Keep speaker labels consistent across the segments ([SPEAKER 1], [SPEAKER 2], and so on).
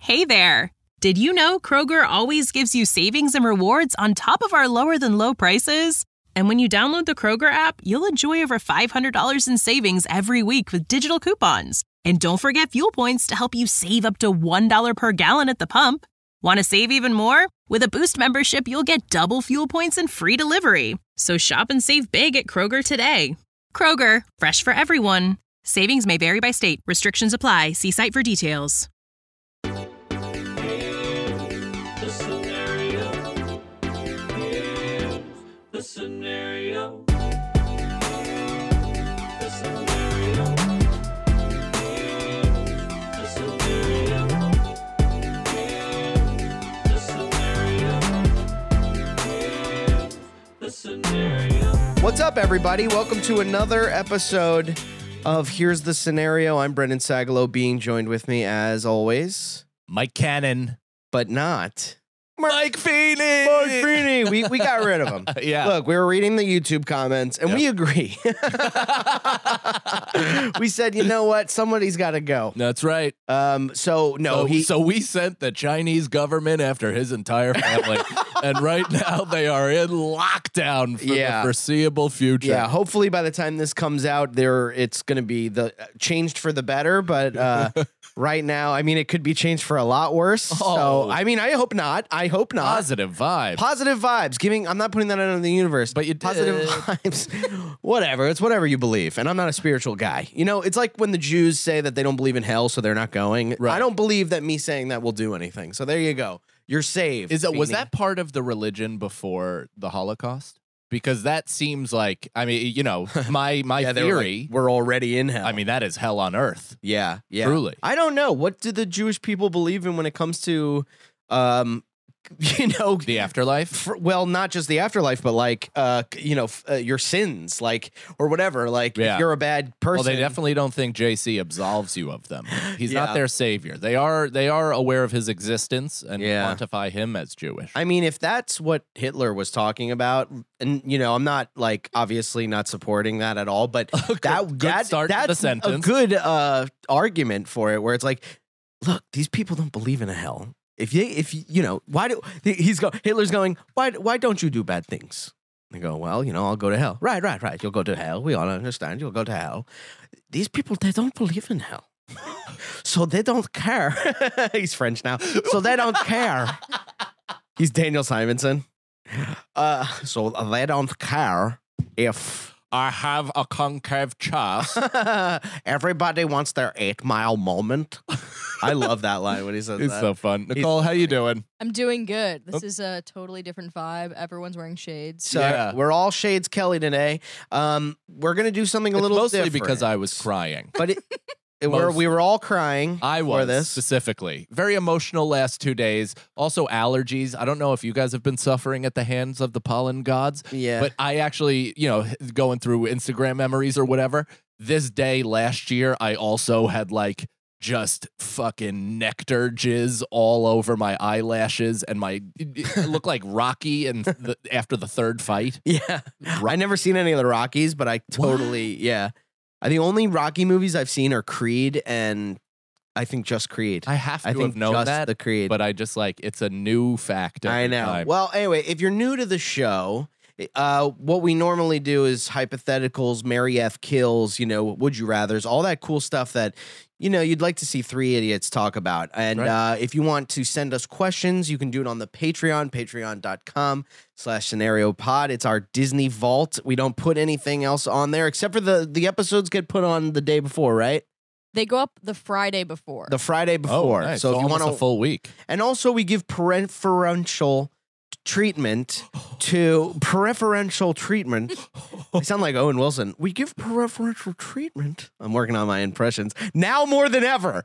[SPEAKER 1] Hey there! Did you know Kroger always gives you savings and rewards on top of our lower-than-low prices? And when you download the Kroger app, you'll enjoy over $500 in savings every week with digital coupons. And don't forget fuel points to help you save up to $1 per gallon at the pump. Want to save even more? With a Boost membership, you'll get double fuel points and free delivery. So shop and save big at Kroger today. Kroger, fresh for everyone. Savings may vary by state. Restrictions apply. See site for details.
[SPEAKER 2] The scenario.
[SPEAKER 3] What's up, everybody? Welcome to another episode of Here's the Scenario. I'm Brendan Sagalow, being joined with me, as always,
[SPEAKER 4] Mike Cannon.
[SPEAKER 3] but not
[SPEAKER 4] Mike Feeney.
[SPEAKER 3] Mike Feeney. We got rid of him.
[SPEAKER 4] Yeah.
[SPEAKER 3] Look, we were reading the YouTube comments, and we agree. We said, you know what? Somebody's got to go.
[SPEAKER 4] That's right.
[SPEAKER 3] So
[SPEAKER 4] we sent the Chinese government after his entire family, and right now they are in lockdown for the foreseeable future.
[SPEAKER 3] Yeah, hopefully by the time this comes out, it's going to be changed for the better. But right now, I mean, it could be changed for a lot worse.
[SPEAKER 4] Oh.
[SPEAKER 3] So I mean, I hope not. I hope not.
[SPEAKER 4] Positive vibe.
[SPEAKER 3] Positive vibes. I'm not putting that out in the universe.
[SPEAKER 4] But you did.
[SPEAKER 3] Positive vibes. Whatever. It's whatever you believe. And I'm not a spiritual guy. You know, it's like when the Jews say that they don't believe in hell, so they're not going.
[SPEAKER 4] Right.
[SPEAKER 3] I don't believe that me saying that will do anything. So there you go. You're saved.
[SPEAKER 4] Was
[SPEAKER 3] Feeney.
[SPEAKER 4] that part of the religion before the Holocaust? Because that seems like, I mean, you know, my
[SPEAKER 3] Yeah, they were
[SPEAKER 4] theory.
[SPEAKER 3] like, we're already in hell.
[SPEAKER 4] I mean, that is hell on earth.
[SPEAKER 3] Yeah.
[SPEAKER 4] Truly.
[SPEAKER 3] I don't know. What do the Jewish people believe in when it comes to,
[SPEAKER 4] The afterlife?
[SPEAKER 3] well, not just the afterlife, but like, your sins, like, or whatever. Like, if you're a bad person.
[SPEAKER 4] Well, they definitely don't think JC absolves you of them. He's
[SPEAKER 3] Yeah.
[SPEAKER 4] not their savior. They are aware of his existence and quantify him as Jewish.
[SPEAKER 3] I mean, if that's what Hitler was talking about, and I'm not like obviously not supporting that at all, but
[SPEAKER 4] good start to the
[SPEAKER 3] that's a
[SPEAKER 4] sentence.
[SPEAKER 3] good argument for it, where it's like, look, these people don't believe in a hell. Hitler's going, why don't you do bad things? They go, well, I'll go to hell. Right. You'll go to hell. We all understand. You'll go to hell. These people, they don't believe in hell. So they don't care. He's French now. So they don't care. He's Daniel Simonson. So they don't care if
[SPEAKER 4] I have a concave chest.
[SPEAKER 3] everybody wants their 8-mile moment. I love that line when he says
[SPEAKER 4] It's
[SPEAKER 3] that.
[SPEAKER 4] so fun. Nicole, how you doing?
[SPEAKER 5] I'm doing good. This is a totally different vibe. Everyone's wearing shades.
[SPEAKER 3] So we're all Shades Kelly today. We're gonna do something a little
[SPEAKER 4] mostly
[SPEAKER 3] different.
[SPEAKER 4] because I was crying.
[SPEAKER 3] But we were all crying.
[SPEAKER 4] I
[SPEAKER 3] for
[SPEAKER 4] was
[SPEAKER 3] this.
[SPEAKER 4] specifically very emotional last 2 days. Also allergies. I don't know if you guys have been suffering at the hands of the pollen gods.
[SPEAKER 3] Yeah.
[SPEAKER 4] But I actually, going through Instagram memories or whatever, this day last year, I also had like just fucking nectar jizz all over my eyelashes, and it looked like Rocky after the third fight.
[SPEAKER 3] Yeah. I never seen any of the Rockies, but I totally The only Rocky movies I've seen are Creed and I think just Creed.
[SPEAKER 4] I have to
[SPEAKER 3] think
[SPEAKER 4] have known
[SPEAKER 3] just
[SPEAKER 4] that,
[SPEAKER 3] the Creed.
[SPEAKER 4] but I just it's a new fact.
[SPEAKER 3] I know.
[SPEAKER 4] Time.
[SPEAKER 3] Well, anyway, if you're new to the show, what we normally do is hypotheticals, Mary F. kills, would you rathers, all that cool stuff that, you'd like to see three idiots talk about. And if you want to send us questions, you can do it on the Patreon, patreon.com/scenariopod. It's our Disney vault. We don't put anything else on there except for the episodes get put on the day before, right?
[SPEAKER 5] They go up the Friday before.
[SPEAKER 3] The Friday before.
[SPEAKER 4] Oh, nice.
[SPEAKER 3] So if you want
[SPEAKER 4] a full week.
[SPEAKER 3] And also we give preferential treatment. I sound like Owen Wilson. We give preferential treatment. I'm working on my impressions now more than ever.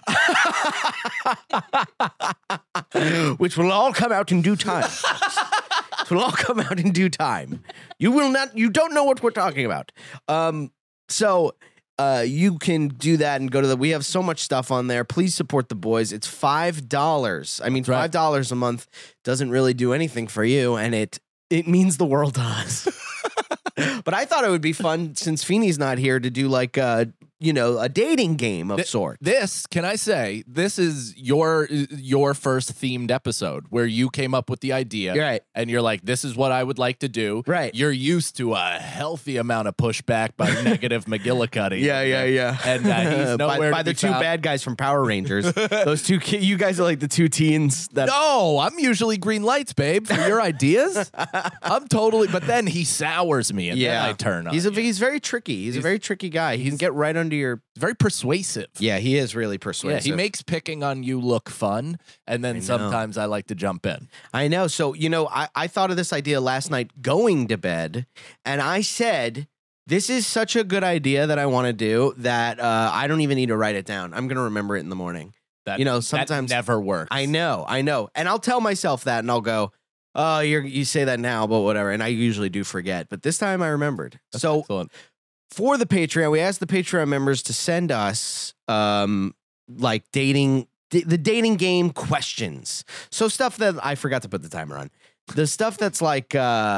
[SPEAKER 3] Which will all come out in due time. It will all come out in due time. You don't know what we're talking about. So you can do that and go to we have so much stuff on there. Please support the boys. It's $5. I mean, $5 a month doesn't really do anything for you, and it means the world to us. But I thought it would be fun, since Feeney's not here, to do like a dating game of sorts.
[SPEAKER 4] This, can I say, this is your first themed episode where you came up with the idea.
[SPEAKER 3] Right.
[SPEAKER 4] And you're like, this is what I would like to do.
[SPEAKER 3] Right.
[SPEAKER 4] You're used to a healthy amount of pushback by negative McGillicuddy.
[SPEAKER 3] Yeah.
[SPEAKER 4] And he's nowhere
[SPEAKER 3] by
[SPEAKER 4] to
[SPEAKER 3] the
[SPEAKER 4] be
[SPEAKER 3] two
[SPEAKER 4] found.
[SPEAKER 3] bad guys from Power Rangers. Those two you guys are like the two teens that
[SPEAKER 4] No, I'm usually green lights, babe, for your ideas. I'm totally, but then he sours me and then I turn on.
[SPEAKER 3] He's very tricky. He's a very tricky guy. He can get right under your
[SPEAKER 4] very persuasive.
[SPEAKER 3] Yeah, he is really
[SPEAKER 4] Yeah,
[SPEAKER 3] persuasive.
[SPEAKER 4] he makes picking on you look fun, and then sometimes I like to jump in.
[SPEAKER 3] I know. So, I thought of this idea last night going to bed, and I said, this is such a good idea that I want to do that I don't even need to write it down. I'm going to remember it in the morning.
[SPEAKER 4] That,
[SPEAKER 3] sometimes
[SPEAKER 4] that never works.
[SPEAKER 3] I know. And I'll tell myself that, and I'll go, oh, you say that now, but whatever. And I usually do forget. But this time I remembered.
[SPEAKER 4] That's excellent.
[SPEAKER 3] For the Patreon, we asked the Patreon members to send us like the dating game questions. So stuff that I forgot to put the timer on. The stuff that's like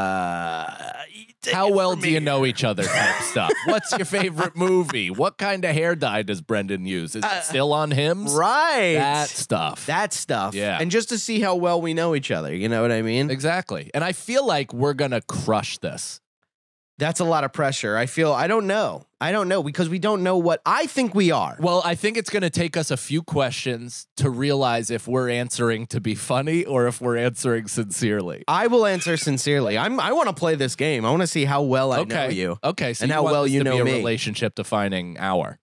[SPEAKER 4] how well do you know each other type stuff. What's your favorite movie? What kind of hair dye does Brendan use? Is it still on him?
[SPEAKER 3] Right.
[SPEAKER 4] That stuff.
[SPEAKER 3] Yeah. And just to see how well we know each other. You know what I mean?
[SPEAKER 4] Exactly. And I feel like we're going to crush this.
[SPEAKER 3] That's a lot of pressure. I don't know because we don't know what I think we are.
[SPEAKER 4] Well, I think it's going to take us a few questions to realize if we're answering to be funny or if we're answering sincerely.
[SPEAKER 3] I will answer sincerely. I want to play this game. I want to see how well I know you.
[SPEAKER 4] Okay, so
[SPEAKER 3] and
[SPEAKER 4] you
[SPEAKER 3] how
[SPEAKER 4] want
[SPEAKER 3] well
[SPEAKER 4] this
[SPEAKER 3] you
[SPEAKER 4] to
[SPEAKER 3] know
[SPEAKER 4] be a
[SPEAKER 3] me.
[SPEAKER 4] relationship defining hour.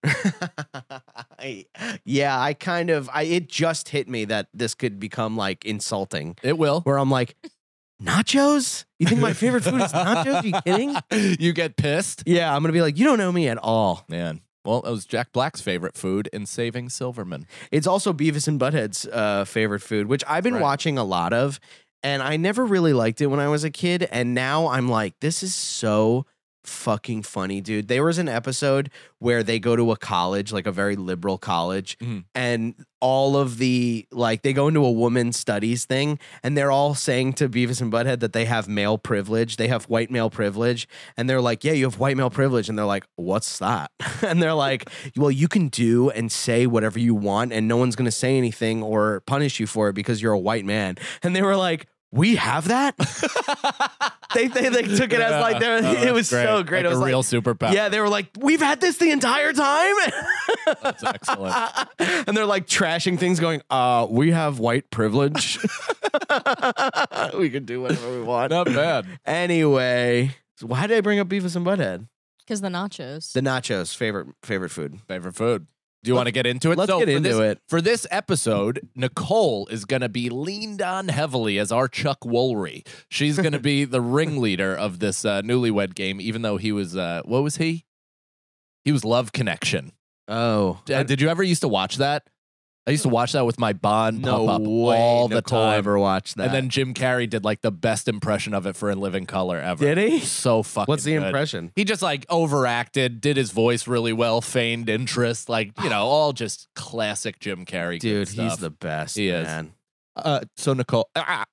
[SPEAKER 3] Yeah, it just hit me that this could become like insulting.
[SPEAKER 4] It will.
[SPEAKER 3] Where I'm like, nachos? You think my favorite food is nachos? Are you kidding?
[SPEAKER 4] You get pissed?
[SPEAKER 3] Yeah, I'm going to be like, you don't know me at all.
[SPEAKER 4] Man. Well, it was Jack Black's favorite food in Saving Silverman.
[SPEAKER 3] It's also Beavis and Butthead's favorite food, which I've been watching a lot of, and I never really liked it when I was a kid, and now I'm like, this is so fucking funny, dude. There was an episode where they go to a college, like a very liberal college, and all of the, like, they go into a women's studies thing, and they're all saying to Beavis and Butthead that they have male privilege. They have white male privilege. And they're like, yeah, you have white male privilege. And they're like, what's that? And they're like, well, you can do and say whatever you want, and no one's going to say anything or punish you for it because you're a white man. And they were like, we have that? they took it as like, it was
[SPEAKER 4] great.
[SPEAKER 3] so great.
[SPEAKER 4] Like
[SPEAKER 3] it was
[SPEAKER 4] a real
[SPEAKER 3] like,
[SPEAKER 4] superpower.
[SPEAKER 3] yeah, they were like, we've had this the entire time.
[SPEAKER 4] That's excellent.
[SPEAKER 3] And they're like trashing things going, we have white privilege. We can do whatever we want.
[SPEAKER 4] Not bad.
[SPEAKER 3] Anyway, so why did I bring up Beavis and Butthead?
[SPEAKER 5] Because the nachos.
[SPEAKER 3] The nachos, favorite food.
[SPEAKER 4] Favorite food. Do you want to get into it?
[SPEAKER 3] Let's get into it.
[SPEAKER 4] For this episode, Nicole is going to be leaned on heavily as our Chuck Woolery. She's going to be the ringleader of this newlywed game, even though he was, what was he? He was Love Connection.
[SPEAKER 3] Oh.
[SPEAKER 4] Did you ever used to watch that? I used to watch that with my Bond
[SPEAKER 3] No
[SPEAKER 4] pop up
[SPEAKER 3] way
[SPEAKER 4] all the
[SPEAKER 3] Nicole
[SPEAKER 4] time.
[SPEAKER 3] ever watched that.
[SPEAKER 4] And then Jim Carrey did like the best impression of it for In Living Color ever.
[SPEAKER 3] Did he?
[SPEAKER 4] So fucking
[SPEAKER 3] What's the
[SPEAKER 4] good.
[SPEAKER 3] impression?
[SPEAKER 4] He just like overacted, did his voice really well, feigned interest, like, all just classic Jim Carrey.
[SPEAKER 3] Dude,
[SPEAKER 4] good stuff.
[SPEAKER 3] he's the best,
[SPEAKER 4] He is.
[SPEAKER 3] man.
[SPEAKER 4] So Nicole,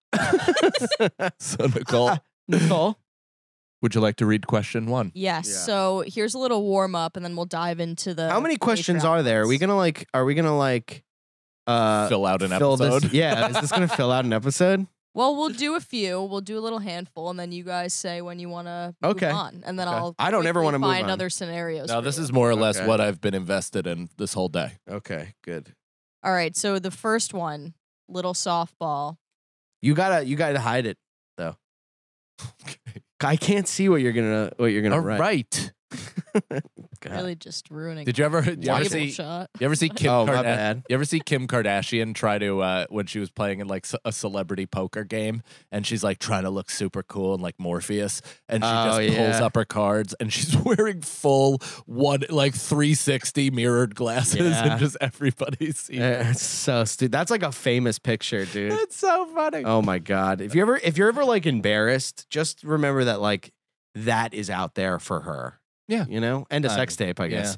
[SPEAKER 3] Nicole?
[SPEAKER 4] would you like to read question 1?
[SPEAKER 5] Yes.
[SPEAKER 3] Yeah.
[SPEAKER 5] So here's a little warm up, and then we'll dive into the.
[SPEAKER 3] How many questions
[SPEAKER 5] Patreon
[SPEAKER 3] are there? Are we
[SPEAKER 5] ones.
[SPEAKER 3] gonna
[SPEAKER 4] Fill out an
[SPEAKER 3] fill
[SPEAKER 4] episode.
[SPEAKER 3] This, yeah, is this gonna fill out an episode?
[SPEAKER 5] Well, we'll do a few. We'll do a little handful, and then you guys say when you want to move
[SPEAKER 3] Okay.
[SPEAKER 5] on, and then
[SPEAKER 3] Okay.
[SPEAKER 5] I'll.
[SPEAKER 3] I don't ever
[SPEAKER 5] quickly
[SPEAKER 3] wanna move
[SPEAKER 5] find
[SPEAKER 3] on.
[SPEAKER 5] other scenarios.
[SPEAKER 4] No,
[SPEAKER 5] for
[SPEAKER 4] this
[SPEAKER 5] you.
[SPEAKER 4] is more or less
[SPEAKER 3] Okay.
[SPEAKER 4] what I've been invested in this whole day.
[SPEAKER 3] Okay, good.
[SPEAKER 5] All right. So the first one, little softball.
[SPEAKER 3] You gotta hide it though. I can't see what you're gonna
[SPEAKER 4] All
[SPEAKER 3] write.
[SPEAKER 4] right.
[SPEAKER 3] God.
[SPEAKER 5] Really just ruining.
[SPEAKER 4] Did you ever
[SPEAKER 5] table
[SPEAKER 4] see
[SPEAKER 5] shot.
[SPEAKER 4] You ever see Kim
[SPEAKER 3] Oh, my
[SPEAKER 4] Kardashian?
[SPEAKER 3] bad.
[SPEAKER 4] You ever see Kim Kardashian try to when she was playing in like a celebrity poker game, and she's like trying to look super cool and like Morpheus, and she
[SPEAKER 3] Oh,
[SPEAKER 4] just pulls
[SPEAKER 3] yeah.
[SPEAKER 4] up her cards, and she's wearing full 360 mirrored glasses,
[SPEAKER 3] Yeah.
[SPEAKER 4] and just everybody's seeing.
[SPEAKER 3] It's so stupid. That's like a famous picture, dude.
[SPEAKER 4] It's so funny.
[SPEAKER 3] Oh my god. If you're ever like embarrassed, just remember that like that is out there for her.
[SPEAKER 4] Yeah.
[SPEAKER 3] You know? And a
[SPEAKER 4] I
[SPEAKER 3] sex
[SPEAKER 4] mean,
[SPEAKER 3] tape, I guess.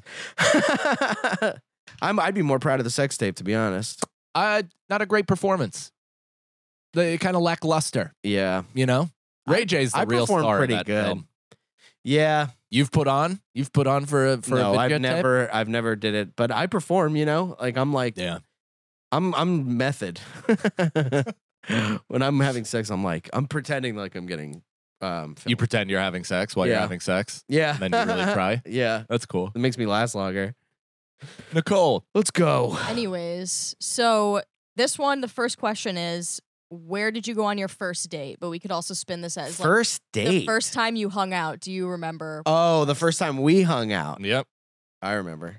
[SPEAKER 3] I'd be more proud of the sex tape, to be honest.
[SPEAKER 4] Not a great performance. They kind of lackluster.
[SPEAKER 3] Yeah.
[SPEAKER 4] Ray J's the
[SPEAKER 3] I
[SPEAKER 4] real
[SPEAKER 3] performed
[SPEAKER 4] star
[SPEAKER 3] pretty
[SPEAKER 4] of that
[SPEAKER 3] good.
[SPEAKER 4] film.
[SPEAKER 3] Yeah.
[SPEAKER 4] You've put on for a
[SPEAKER 3] No,
[SPEAKER 4] videotape?
[SPEAKER 3] I've never did it, but I perform. Like I'm like,
[SPEAKER 4] Yeah.
[SPEAKER 3] I'm method. When I'm having sex, I'm pretending like I'm getting.
[SPEAKER 4] You
[SPEAKER 3] filmed.
[SPEAKER 4] pretend you're having sex while you're
[SPEAKER 3] Yeah.
[SPEAKER 4] having sex,
[SPEAKER 3] Yeah.
[SPEAKER 4] and then you really try.
[SPEAKER 3] Yeah.
[SPEAKER 4] That's cool.
[SPEAKER 3] It makes me last longer.
[SPEAKER 4] Nicole,
[SPEAKER 3] Let's go.
[SPEAKER 5] Anyways, so this one, the first question is, where did you go on your first date? But we could also spin this as like,
[SPEAKER 3] First date.
[SPEAKER 5] the first time you hung out. Do you remember?
[SPEAKER 3] Oh, the first time we hung out.
[SPEAKER 4] yep.
[SPEAKER 3] I remember.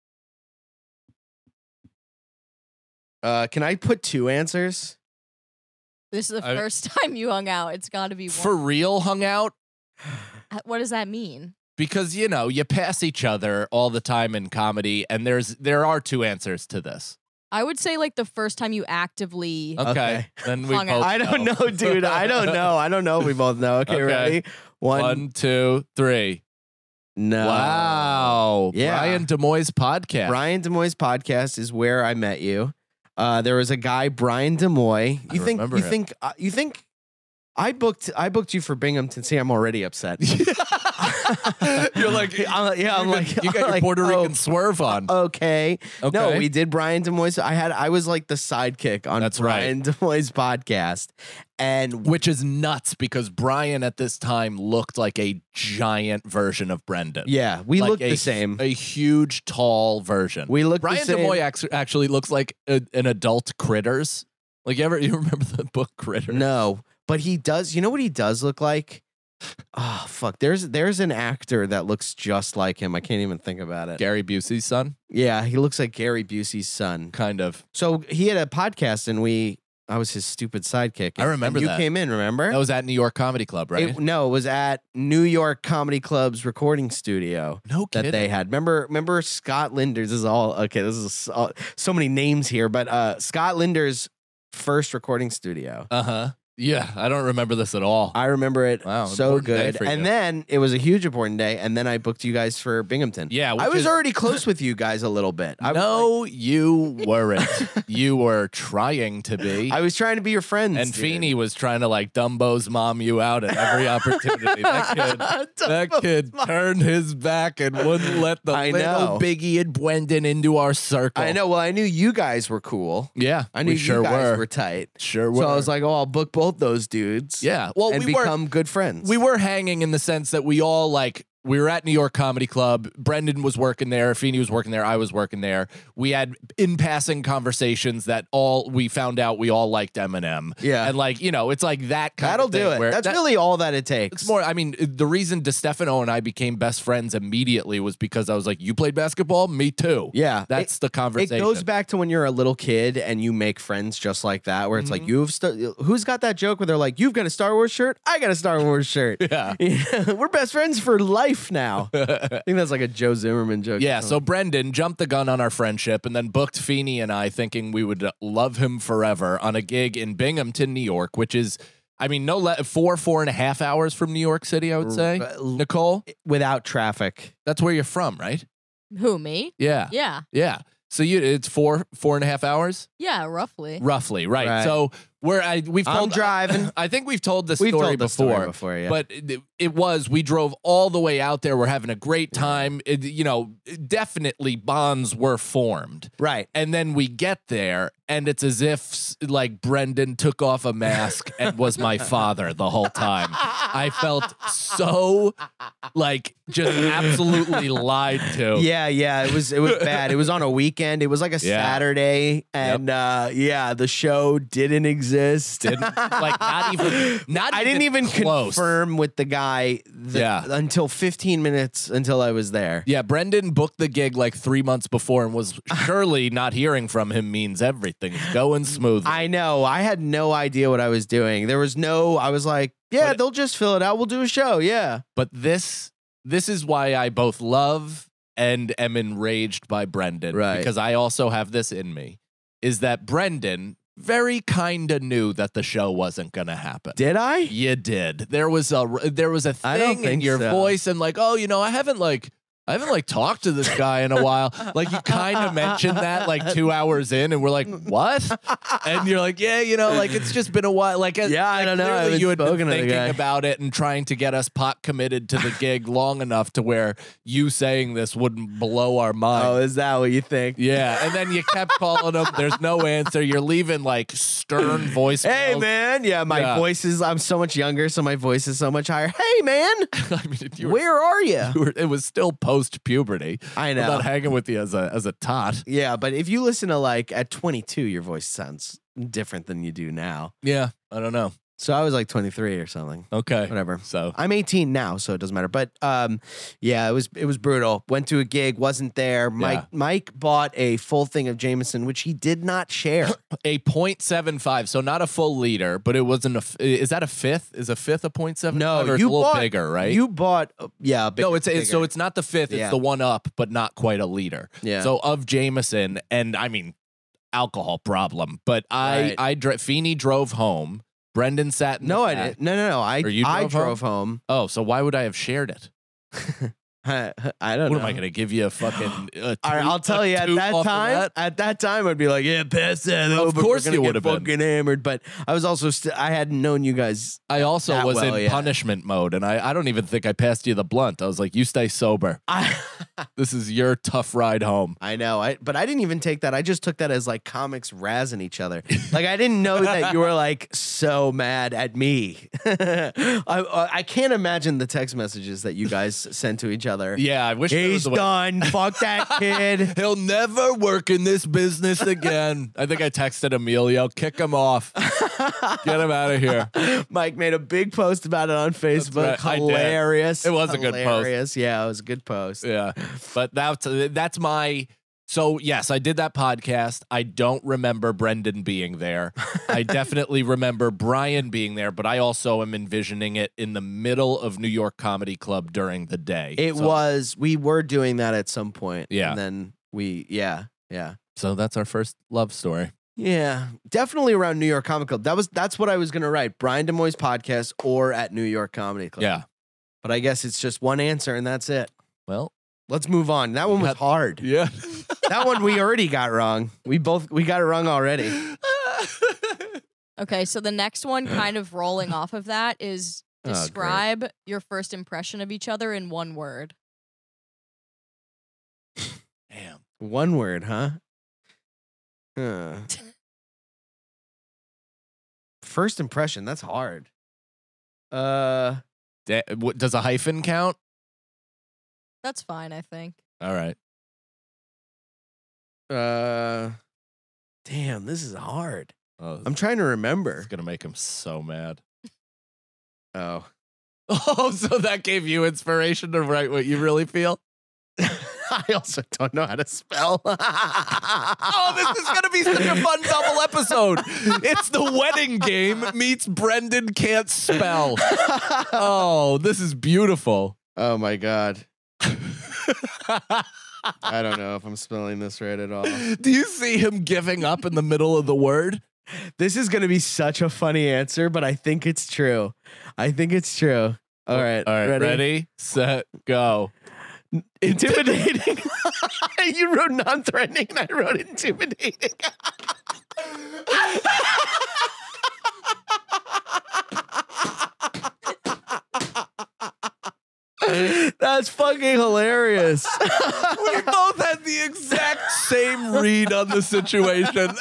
[SPEAKER 3] Can I put 2 answers?
[SPEAKER 5] This is the
[SPEAKER 4] I-
[SPEAKER 5] first time you hung out. It's got to be
[SPEAKER 4] For
[SPEAKER 5] one.
[SPEAKER 4] real, hung out
[SPEAKER 5] What does that mean?
[SPEAKER 4] because you pass each other all the time in comedy, and there are 2 answers to this.
[SPEAKER 5] I would say like the first time you actively.
[SPEAKER 4] Okay, then we
[SPEAKER 5] Hung
[SPEAKER 4] both.
[SPEAKER 5] out.
[SPEAKER 3] I don't know, dude. I don't know. I don't know if we both know. Okay,
[SPEAKER 4] Okay.
[SPEAKER 3] ready?
[SPEAKER 4] 1, 2, 3.
[SPEAKER 3] No.
[SPEAKER 4] Wow.
[SPEAKER 3] Yeah.
[SPEAKER 4] Brian DeMoy's podcast.
[SPEAKER 3] Brian DeMoy's podcast is where I met you. There was a guy, Brian DeMoy.
[SPEAKER 4] remember him.
[SPEAKER 3] You think I booked you for Binghamton? See, I'm already upset.
[SPEAKER 4] You're like,
[SPEAKER 3] I'm like,
[SPEAKER 4] you got your
[SPEAKER 3] like,
[SPEAKER 4] Puerto Rican
[SPEAKER 3] oh,
[SPEAKER 4] swerve on.
[SPEAKER 3] Okay. No,
[SPEAKER 4] Okay.
[SPEAKER 3] we did Brian DeMoy's. I was like the sidekick on
[SPEAKER 4] That's right.
[SPEAKER 3] Brian DeMoy's podcast. And
[SPEAKER 4] Which is nuts because Brian at this time looked like a giant version of Brendan.
[SPEAKER 3] yeah, we
[SPEAKER 4] Like
[SPEAKER 3] look the same.
[SPEAKER 4] A huge, tall version.
[SPEAKER 3] We look
[SPEAKER 4] Brian
[SPEAKER 3] the same.
[SPEAKER 4] DeMoy actually looks like an adult Critters. Like you remember the book Critters?
[SPEAKER 3] No, but he does. You know what he does look like? Oh fuck! There's an actor that looks just like him. I can't even think about it.
[SPEAKER 4] Gary Busey's son,
[SPEAKER 3] Yeah, he looks like Gary Busey's son.
[SPEAKER 4] kind of.
[SPEAKER 3] So he had a podcast, and I was his stupid sidekick.
[SPEAKER 4] I remember
[SPEAKER 3] and you
[SPEAKER 4] that.
[SPEAKER 3] came in. Remember?
[SPEAKER 4] That was at New York Comedy Club, right?
[SPEAKER 3] No, it was at New York Comedy Club's recording studio.
[SPEAKER 4] No
[SPEAKER 3] That
[SPEAKER 4] kidding.
[SPEAKER 3] they had. Remember Scott Linder's. This is all okay. This is so many names here, but Scott Linder's first recording studio.
[SPEAKER 4] Yeah, I don't remember this at all.
[SPEAKER 3] I remember it
[SPEAKER 4] Wow,
[SPEAKER 3] so
[SPEAKER 4] important day
[SPEAKER 3] good.
[SPEAKER 4] for
[SPEAKER 3] And
[SPEAKER 4] you.
[SPEAKER 3] then it was a huge important day. And then I booked you guys for Binghamton.
[SPEAKER 4] Yeah,
[SPEAKER 3] I
[SPEAKER 4] which
[SPEAKER 3] was
[SPEAKER 4] is-
[SPEAKER 3] already close with you guys a little bit.
[SPEAKER 4] No, you weren't. You were trying to be.
[SPEAKER 3] I was trying to be your friends.
[SPEAKER 4] And
[SPEAKER 3] dude.
[SPEAKER 4] Feeney was trying to like Dumbo's mom you out at every opportunity. That kid turned his back and wouldn't let the
[SPEAKER 3] I
[SPEAKER 4] little
[SPEAKER 3] know.
[SPEAKER 4] Biggie and Brendan into our circle.
[SPEAKER 3] I know. Well, I knew you guys were cool.
[SPEAKER 4] Yeah,
[SPEAKER 3] I knew
[SPEAKER 4] we sure
[SPEAKER 3] you guys
[SPEAKER 4] were.
[SPEAKER 3] were tight.
[SPEAKER 4] Sure were.
[SPEAKER 3] So I was like, oh, I'll book both those dudes.
[SPEAKER 4] yeah. Well,
[SPEAKER 3] and
[SPEAKER 4] we were
[SPEAKER 3] become good friends.
[SPEAKER 4] we were hanging in the sense that we all like. We were at New York Comedy Club. Brendan was working there. Feeney was working there. I was working there. We had in passing conversations that we found out we all liked Eminem.
[SPEAKER 3] Yeah.
[SPEAKER 4] And like, it's like that kind
[SPEAKER 3] That'll
[SPEAKER 4] of thing
[SPEAKER 3] do it.
[SPEAKER 4] where
[SPEAKER 3] That's really all that it takes.
[SPEAKER 4] It's more, I mean, the reason DeStefano and I became best friends immediately was because I was like, you played basketball? Me too.
[SPEAKER 3] Yeah.
[SPEAKER 4] That's the conversation.
[SPEAKER 3] It goes back to when you're a little kid and you make friends just like that, where it's like, who's got that joke where they're like, you've got a Star Wars shirt? I got a Star Wars shirt.
[SPEAKER 4] Yeah.
[SPEAKER 3] We're best friends for life now. I think that's like a Joe Zimmerman joke.
[SPEAKER 4] Yeah, so Brendan jumped the gun on our friendship and then booked Feeney and I thinking we would love him forever on a gig in Binghamton, New York, which is, I mean, 4.5 hours from New York City, I would say. Nicole,
[SPEAKER 3] without traffic.
[SPEAKER 4] that's where you're from, right?
[SPEAKER 5] Who, me?
[SPEAKER 4] Yeah.
[SPEAKER 5] Yeah.
[SPEAKER 4] Yeah. So it's 4.5 hours?
[SPEAKER 5] Yeah, roughly.
[SPEAKER 4] Roughly, right.
[SPEAKER 3] Right.
[SPEAKER 4] So we've
[SPEAKER 3] I'm
[SPEAKER 4] told
[SPEAKER 3] driving.
[SPEAKER 4] I think we've told this
[SPEAKER 3] We've
[SPEAKER 4] story
[SPEAKER 3] told this
[SPEAKER 4] before.
[SPEAKER 3] story before, yeah.
[SPEAKER 4] But we drove all the way out there. We're having a great time. Definitely bonds were formed.
[SPEAKER 3] Right.
[SPEAKER 4] And then we get there, and it's as if like Brendan took off a mask and was my father the whole time. I felt so like just absolutely lied to.
[SPEAKER 3] Yeah, it was bad. It was on a weekend. It was like a
[SPEAKER 4] Yeah.
[SPEAKER 3] Saturday, and the show didn't exist.
[SPEAKER 4] Didn't like not
[SPEAKER 3] I didn't even
[SPEAKER 4] close.
[SPEAKER 3] confirm with the guy until 15 minutes until I was there.
[SPEAKER 4] Yeah, Brendan booked the gig like 3 months before and was surely not hearing from him means everything's going smoothly.
[SPEAKER 3] I know. I had no idea what I was doing. I was like, yeah,
[SPEAKER 4] But-
[SPEAKER 3] they'll just fill it out. We'll do a show. Yeah.
[SPEAKER 4] But this is why I both love and am enraged by Brendan.
[SPEAKER 3] Right.
[SPEAKER 4] Because I also have this in me, is that Brendan very kind of knew that the show wasn't going to happen.
[SPEAKER 3] Did I?
[SPEAKER 4] You did. There was a
[SPEAKER 3] I don't
[SPEAKER 4] thing in
[SPEAKER 3] think
[SPEAKER 4] your
[SPEAKER 3] so.
[SPEAKER 4] voice and like, oh, I I haven't like talked to this guy in a while. Like you kind of mentioned that like 2 hours in, and we're like, what? And you're like, yeah, you know, like it's just been a while. Like,
[SPEAKER 3] Yeah, I don't know. I
[SPEAKER 4] clearly
[SPEAKER 3] haven't
[SPEAKER 4] you had been
[SPEAKER 3] spoken to the
[SPEAKER 4] thinking
[SPEAKER 3] guy.
[SPEAKER 4] about it and trying to get us pot committed to the gig long enough to where you saying this wouldn't blow our mind.
[SPEAKER 3] Oh, is that what you think?
[SPEAKER 4] Yeah, and then you kept calling him. There's no answer. You're leaving like stern voice.
[SPEAKER 3] Hey man, yeah, my voice is. I'm so much younger, so my voice is so much higher. Hey man,
[SPEAKER 4] I mean,
[SPEAKER 3] where are you?
[SPEAKER 4] it was still post puberty.
[SPEAKER 3] I
[SPEAKER 4] I'm
[SPEAKER 3] know.
[SPEAKER 4] not hanging with you as a tot.
[SPEAKER 3] Yeah, but if you listen to like at 22, your voice sounds different than you do now.
[SPEAKER 4] Yeah, I don't know.
[SPEAKER 3] So I was like 23 or something.
[SPEAKER 4] Okay,
[SPEAKER 3] Whatever.
[SPEAKER 4] So
[SPEAKER 3] I'm 18 now, so it doesn't matter. But yeah, it was brutal. Went to a gig, wasn't there. Mike bought a full thing of Jameson, which he did not share.
[SPEAKER 4] a 0.75, so not a full liter, but it wasn't a. Is that a fifth? Is a fifth a 0.75?
[SPEAKER 3] No,
[SPEAKER 4] or it's
[SPEAKER 3] you
[SPEAKER 4] a little
[SPEAKER 3] bought
[SPEAKER 4] bigger, right?
[SPEAKER 3] You bought bigger,
[SPEAKER 4] no, it's so
[SPEAKER 3] bigger.
[SPEAKER 4] it's not the fifth. It's
[SPEAKER 3] Yeah.
[SPEAKER 4] the one up, but not quite a liter.
[SPEAKER 3] Yeah.
[SPEAKER 4] So of Jameson, and I mean, alcohol problem. But Feeney drove home. Brendan sat in
[SPEAKER 3] No,
[SPEAKER 4] the
[SPEAKER 3] I
[SPEAKER 4] back.
[SPEAKER 3] didn't. No. I
[SPEAKER 4] Or you
[SPEAKER 3] I
[SPEAKER 4] drove
[SPEAKER 3] drove home.
[SPEAKER 4] Oh, so why would I have shared it?
[SPEAKER 3] I don't
[SPEAKER 4] What
[SPEAKER 3] know.
[SPEAKER 4] am I going to give you a fucking?
[SPEAKER 3] All right, I'll tell you. At that time, I'd be like, "Yeah, pass that
[SPEAKER 4] Of
[SPEAKER 3] over.
[SPEAKER 4] course
[SPEAKER 3] We're
[SPEAKER 4] you
[SPEAKER 3] gonna
[SPEAKER 4] would
[SPEAKER 3] get
[SPEAKER 4] have been.
[SPEAKER 3] fucking hammered." But I was also I hadn't known you guys.
[SPEAKER 4] I also
[SPEAKER 3] that
[SPEAKER 4] was
[SPEAKER 3] well
[SPEAKER 4] in
[SPEAKER 3] yet.
[SPEAKER 4] punishment mode, and I don't even think I passed you the blunt. I was like, "You stay sober. This is your tough ride home."
[SPEAKER 3] I know. But I didn't even take that. I just took that as like comics razzing each other. Like I didn't know that you were like so mad at me. I can't imagine the text messages that you guys sent to each other.
[SPEAKER 4] Yeah, I wish there was
[SPEAKER 3] He's
[SPEAKER 4] a way-
[SPEAKER 3] done. Fuck that kid.
[SPEAKER 4] He'll never work in this business again. I think I texted Emilio, kick him off. Get him out of here.
[SPEAKER 3] Mike made a big post about it on Facebook.
[SPEAKER 4] right. I did.
[SPEAKER 3] Hilarious.
[SPEAKER 4] It was a good post.
[SPEAKER 3] Hilarious. Yeah, it was a good post.
[SPEAKER 4] Yeah. But that's my so yes, I did that podcast. I don't remember Brendan being there. I definitely remember Brian being there, but I also am envisioning it in the middle of New York Comedy Club during the day.
[SPEAKER 3] We were doing that at some point.
[SPEAKER 4] Yeah.
[SPEAKER 3] And then yeah.
[SPEAKER 4] So that's our first love story.
[SPEAKER 3] Yeah, definitely around New York Comic Club. That's what I was gonna write. Brian DeMoy's podcast or at New York Comedy Club.
[SPEAKER 4] Yeah.
[SPEAKER 3] But I guess it's just one answer and that's it.
[SPEAKER 4] Well,
[SPEAKER 3] Let's move on. That one was hard.
[SPEAKER 4] yeah.
[SPEAKER 3] That one we already got wrong. We got it wrong already.
[SPEAKER 5] Okay, so the next one, kind of rolling off of that, is
[SPEAKER 3] Oh, great.
[SPEAKER 5] describe your first impression of each other in one word.
[SPEAKER 4] Damn.
[SPEAKER 3] One word, huh? First impression, that's hard.
[SPEAKER 4] Does a hyphen count?
[SPEAKER 5] That's fine, I think.
[SPEAKER 4] All right.
[SPEAKER 3] Damn, this is hard.
[SPEAKER 4] Oh,
[SPEAKER 3] I'm trying to remember.
[SPEAKER 4] it's gonna make him so mad.
[SPEAKER 3] Oh.
[SPEAKER 4] Oh, so that gave you inspiration to write what you really feel?
[SPEAKER 3] I also don't know how to spell.
[SPEAKER 4] Oh, this is going to be such a fun double episode. It's the wedding game meets Brendan can't spell. Oh, this is beautiful.
[SPEAKER 3] Oh my God. I don't know if I'm spelling this right at all.
[SPEAKER 4] Do you see him giving up in the middle of the word?
[SPEAKER 3] This is going to be such a funny answer, but I think it's true. All right.
[SPEAKER 4] All right, ready, set, go.
[SPEAKER 3] Intimidating. You wrote non-threatening and I wrote intimidating. That's fucking hilarious.
[SPEAKER 4] We both had the exact same read on the situation.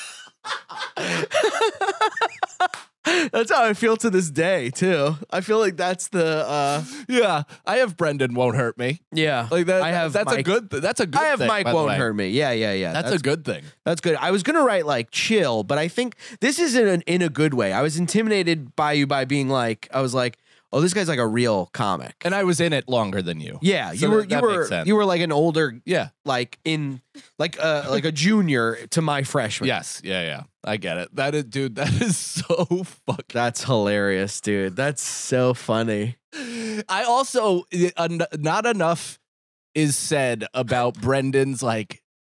[SPEAKER 3] That's how I feel to this day, too. I feel like that's the
[SPEAKER 4] Yeah, I have Brendan won't hurt me.
[SPEAKER 3] yeah.
[SPEAKER 4] Like that.
[SPEAKER 3] I have
[SPEAKER 4] that's
[SPEAKER 3] Mike.
[SPEAKER 4] a good. That's a good.
[SPEAKER 3] I have
[SPEAKER 4] thing,
[SPEAKER 3] Mike
[SPEAKER 4] by the
[SPEAKER 3] won't
[SPEAKER 4] way.
[SPEAKER 3] hurt me. Yeah.
[SPEAKER 4] That's a good thing.
[SPEAKER 3] That's good. I was gonna write like chill, but I think this is in a good way. I was intimidated by you by being like, I was like, oh, this guy's like a real comic.
[SPEAKER 4] And I was in it longer than you.
[SPEAKER 3] Yeah,
[SPEAKER 4] So that makes sense.
[SPEAKER 3] you were like an older,
[SPEAKER 4] Yeah.
[SPEAKER 3] like in like a junior to my freshman.
[SPEAKER 4] Yes. Yeah. I get it. That is, dude. That is so fucking.
[SPEAKER 3] That's hilarious, dude. That's so funny.
[SPEAKER 4] I also not enough is said about Brendan's like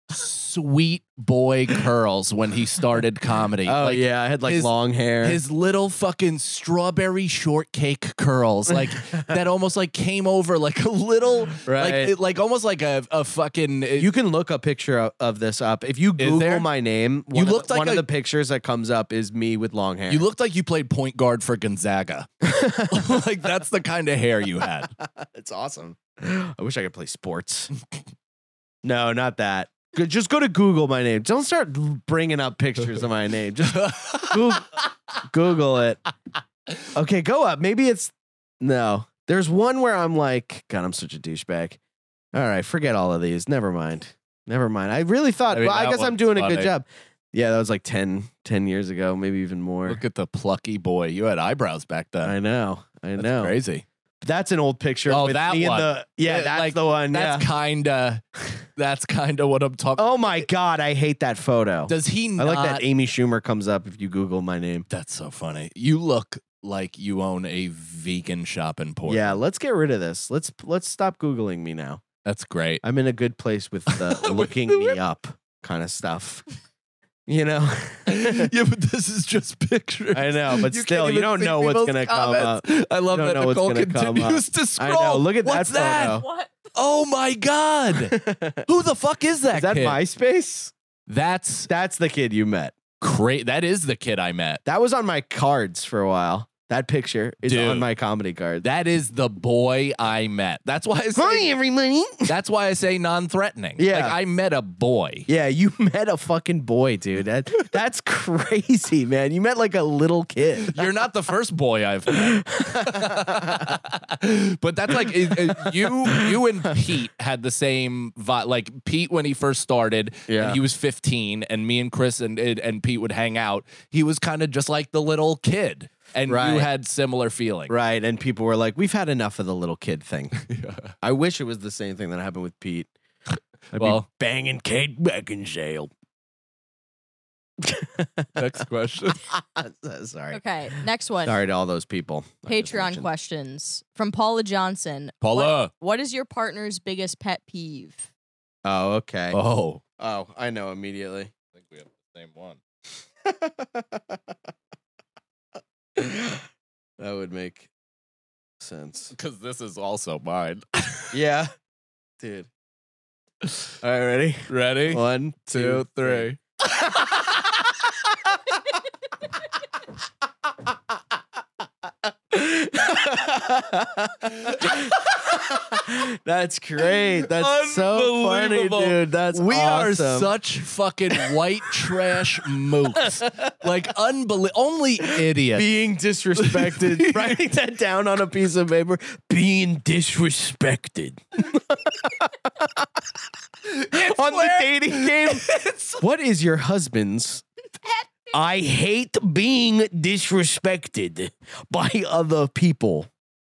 [SPEAKER 4] sweet boy curls when he started comedy.
[SPEAKER 3] Oh yeah, I had like
[SPEAKER 4] his-
[SPEAKER 3] long hair.
[SPEAKER 4] His little fucking strawberry shortcake curls, like that almost like came over like a little,
[SPEAKER 3] Right.
[SPEAKER 4] like almost like a fucking.
[SPEAKER 3] You can look a picture of this up. If you Google
[SPEAKER 4] there?
[SPEAKER 3] my name,
[SPEAKER 4] You
[SPEAKER 3] one,
[SPEAKER 4] looked like
[SPEAKER 3] one of
[SPEAKER 4] a-
[SPEAKER 3] the pictures that comes up is me with long hair.
[SPEAKER 4] You looked like you played point guard for Gonzaga. Like that's the kind of hair you had.
[SPEAKER 3] It's awesome. I wish I could play sports. No, not that. Just go to Google my name. Don't start bringing up pictures of my name. Just Google it. Okay, go up. Maybe it's no. There's one where I'm like, God, I'm such a douchebag. All right, forget all of these. Never mind. I really thought.
[SPEAKER 4] I mean,
[SPEAKER 3] well, I
[SPEAKER 4] that
[SPEAKER 3] guess I'm
[SPEAKER 4] one's
[SPEAKER 3] doing a
[SPEAKER 4] funny.
[SPEAKER 3] good job. Yeah, that was like 10 years ago, maybe even more.
[SPEAKER 4] Look at the plucky boy. You had eyebrows back then.
[SPEAKER 3] I know.
[SPEAKER 4] That's crazy.
[SPEAKER 3] That's an old picture.
[SPEAKER 4] Oh,
[SPEAKER 3] with
[SPEAKER 4] that
[SPEAKER 3] me and
[SPEAKER 4] one.
[SPEAKER 3] that's
[SPEAKER 4] like,
[SPEAKER 3] the one.
[SPEAKER 4] That's
[SPEAKER 3] Yeah.
[SPEAKER 4] kinda what I'm talking.
[SPEAKER 3] Oh my God, I hate that photo.
[SPEAKER 4] Does he
[SPEAKER 3] I
[SPEAKER 4] not?
[SPEAKER 3] like that Amy Schumer comes up if you Google my name.
[SPEAKER 4] That's so funny. You look like you own a vegan shop in Portland.
[SPEAKER 3] Yeah, let's get rid of this. Let's stop Googling me now.
[SPEAKER 4] That's great.
[SPEAKER 3] I'm in a good place with the looking me up kind of stuff. You know?
[SPEAKER 4] Yeah, but this is just pictures.
[SPEAKER 3] I know, but
[SPEAKER 4] You
[SPEAKER 3] still,
[SPEAKER 4] can't
[SPEAKER 3] you
[SPEAKER 4] even
[SPEAKER 3] don't
[SPEAKER 4] see
[SPEAKER 3] know what's
[SPEAKER 4] people's
[SPEAKER 3] gonna come up.
[SPEAKER 4] comments. I love
[SPEAKER 3] You
[SPEAKER 4] that
[SPEAKER 3] don't know what's
[SPEAKER 4] Nicole
[SPEAKER 3] gonna come
[SPEAKER 4] continues
[SPEAKER 3] up.
[SPEAKER 4] to
[SPEAKER 3] I
[SPEAKER 4] scroll.
[SPEAKER 3] know, look at
[SPEAKER 4] What's
[SPEAKER 3] that photo.
[SPEAKER 5] What?
[SPEAKER 4] Oh my God. Who the fuck is that
[SPEAKER 3] Is that
[SPEAKER 4] kid?
[SPEAKER 3] MySpace?
[SPEAKER 4] That's
[SPEAKER 3] That's the kid you met.
[SPEAKER 4] great. That is the kid I met.
[SPEAKER 3] That was on my cards for a while. That picture is
[SPEAKER 4] Dude.
[SPEAKER 3] on my comedy card.
[SPEAKER 4] That is the boy I met. That's why I say,
[SPEAKER 3] everybody.
[SPEAKER 4] that's why I say non-threatening.
[SPEAKER 3] Yeah.
[SPEAKER 4] Like I met a boy.
[SPEAKER 3] Yeah, you met a fucking boy, dude. That's crazy, man. You met like a little kid.
[SPEAKER 4] You're not the first boy I've met. But that's like you and Pete had the same vibe. Like Pete when he first started,
[SPEAKER 3] Yeah.
[SPEAKER 4] and he was 15, and me and Chris and Pete would hang out. He was kind of just like the little kid, and
[SPEAKER 3] Right.
[SPEAKER 4] you had similar feelings.
[SPEAKER 3] Right, and people were like, "We've had enough of the little kid thing." I wish it was the same thing that happened with Pete. I'd
[SPEAKER 4] Well-
[SPEAKER 3] be banging Kate Beckinsale.
[SPEAKER 4] Next question.
[SPEAKER 3] Sorry.
[SPEAKER 5] Okay, next one.
[SPEAKER 3] Sorry to all those people. I just
[SPEAKER 5] Patreon
[SPEAKER 3] mentioned.
[SPEAKER 5] questions from Paula Johnson.
[SPEAKER 4] Paula.
[SPEAKER 5] What is your partner's biggest pet peeve?
[SPEAKER 3] Oh, okay.
[SPEAKER 4] Oh,
[SPEAKER 3] Oh, I know immediately.
[SPEAKER 4] I think we have the same one.
[SPEAKER 3] That would make sense.
[SPEAKER 4] Because this is also mine.
[SPEAKER 3] Yeah. Dude. All right, ready?
[SPEAKER 4] Ready?
[SPEAKER 3] 1,
[SPEAKER 4] 2, 3.
[SPEAKER 3] That's great. That's so funny,
[SPEAKER 4] Unbelievable.
[SPEAKER 3] dude. That's
[SPEAKER 4] We are
[SPEAKER 3] awesome.
[SPEAKER 4] such fucking white trash mooks. Like only idiots.
[SPEAKER 3] being disrespected. Writing that down on a piece of paper. Being disrespected. On the dating game. What is your husband's? I hate being disrespected by other people.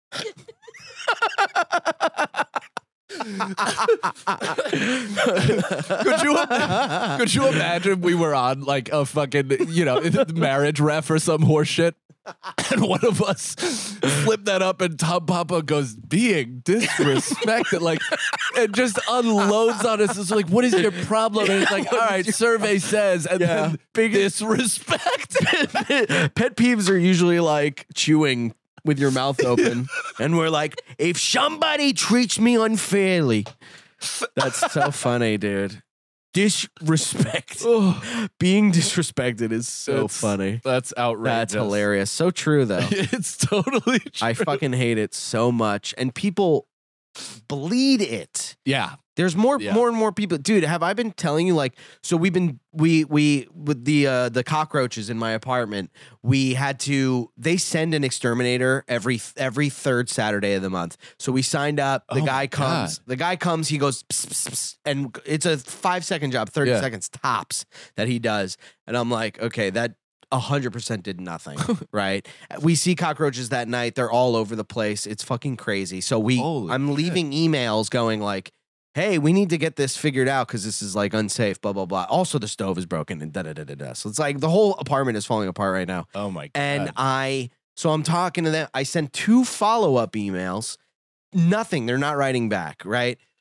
[SPEAKER 4] Could you imagine we were on like a fucking, marriage ref or some horse shit? And one of us flipped that up and Tom Papa goes, being disrespected, like, and just unloads on us. It's like, what is your problem? And it's like, all right, survey says, and then disrespect.
[SPEAKER 3] Pet peeves are usually like chewing with your mouth open. And we're like, if somebody treats me unfairly. That's so funny, dude. Disrespect. Being disrespected is so
[SPEAKER 4] It's-
[SPEAKER 3] funny.
[SPEAKER 4] That's outrageous.
[SPEAKER 3] That's hilarious. So true, though.
[SPEAKER 4] It's totally true.
[SPEAKER 3] I fucking hate it so much. And people bleed it.
[SPEAKER 4] Yeah.
[SPEAKER 3] There's more
[SPEAKER 4] Yeah.
[SPEAKER 3] and more people. Dude, have I been telling you, like, so we with the cockroaches in my apartment, they send an exterminator every third Saturday of the month. So we signed up, the
[SPEAKER 4] Oh
[SPEAKER 3] guy
[SPEAKER 4] my
[SPEAKER 3] comes, he goes, pss, pss, pss, and it's a 5-second job, 30
[SPEAKER 4] Yeah.
[SPEAKER 3] seconds tops that he does. And I'm like, okay, that 100% did nothing, right? We see cockroaches that night. They're all over the place. It's fucking crazy. So
[SPEAKER 4] Holy
[SPEAKER 3] I'm
[SPEAKER 4] shit.
[SPEAKER 3] leaving emails going like, hey, we need to get this figured out because this is like unsafe, blah, blah, blah. Also, the stove is broken and da-da-da-da-da. So it's like the whole apartment is falling apart right now.
[SPEAKER 4] Oh my God.
[SPEAKER 3] And I'm talking to them. I sent 2 follow-up emails. Nothing. They're not writing back, right?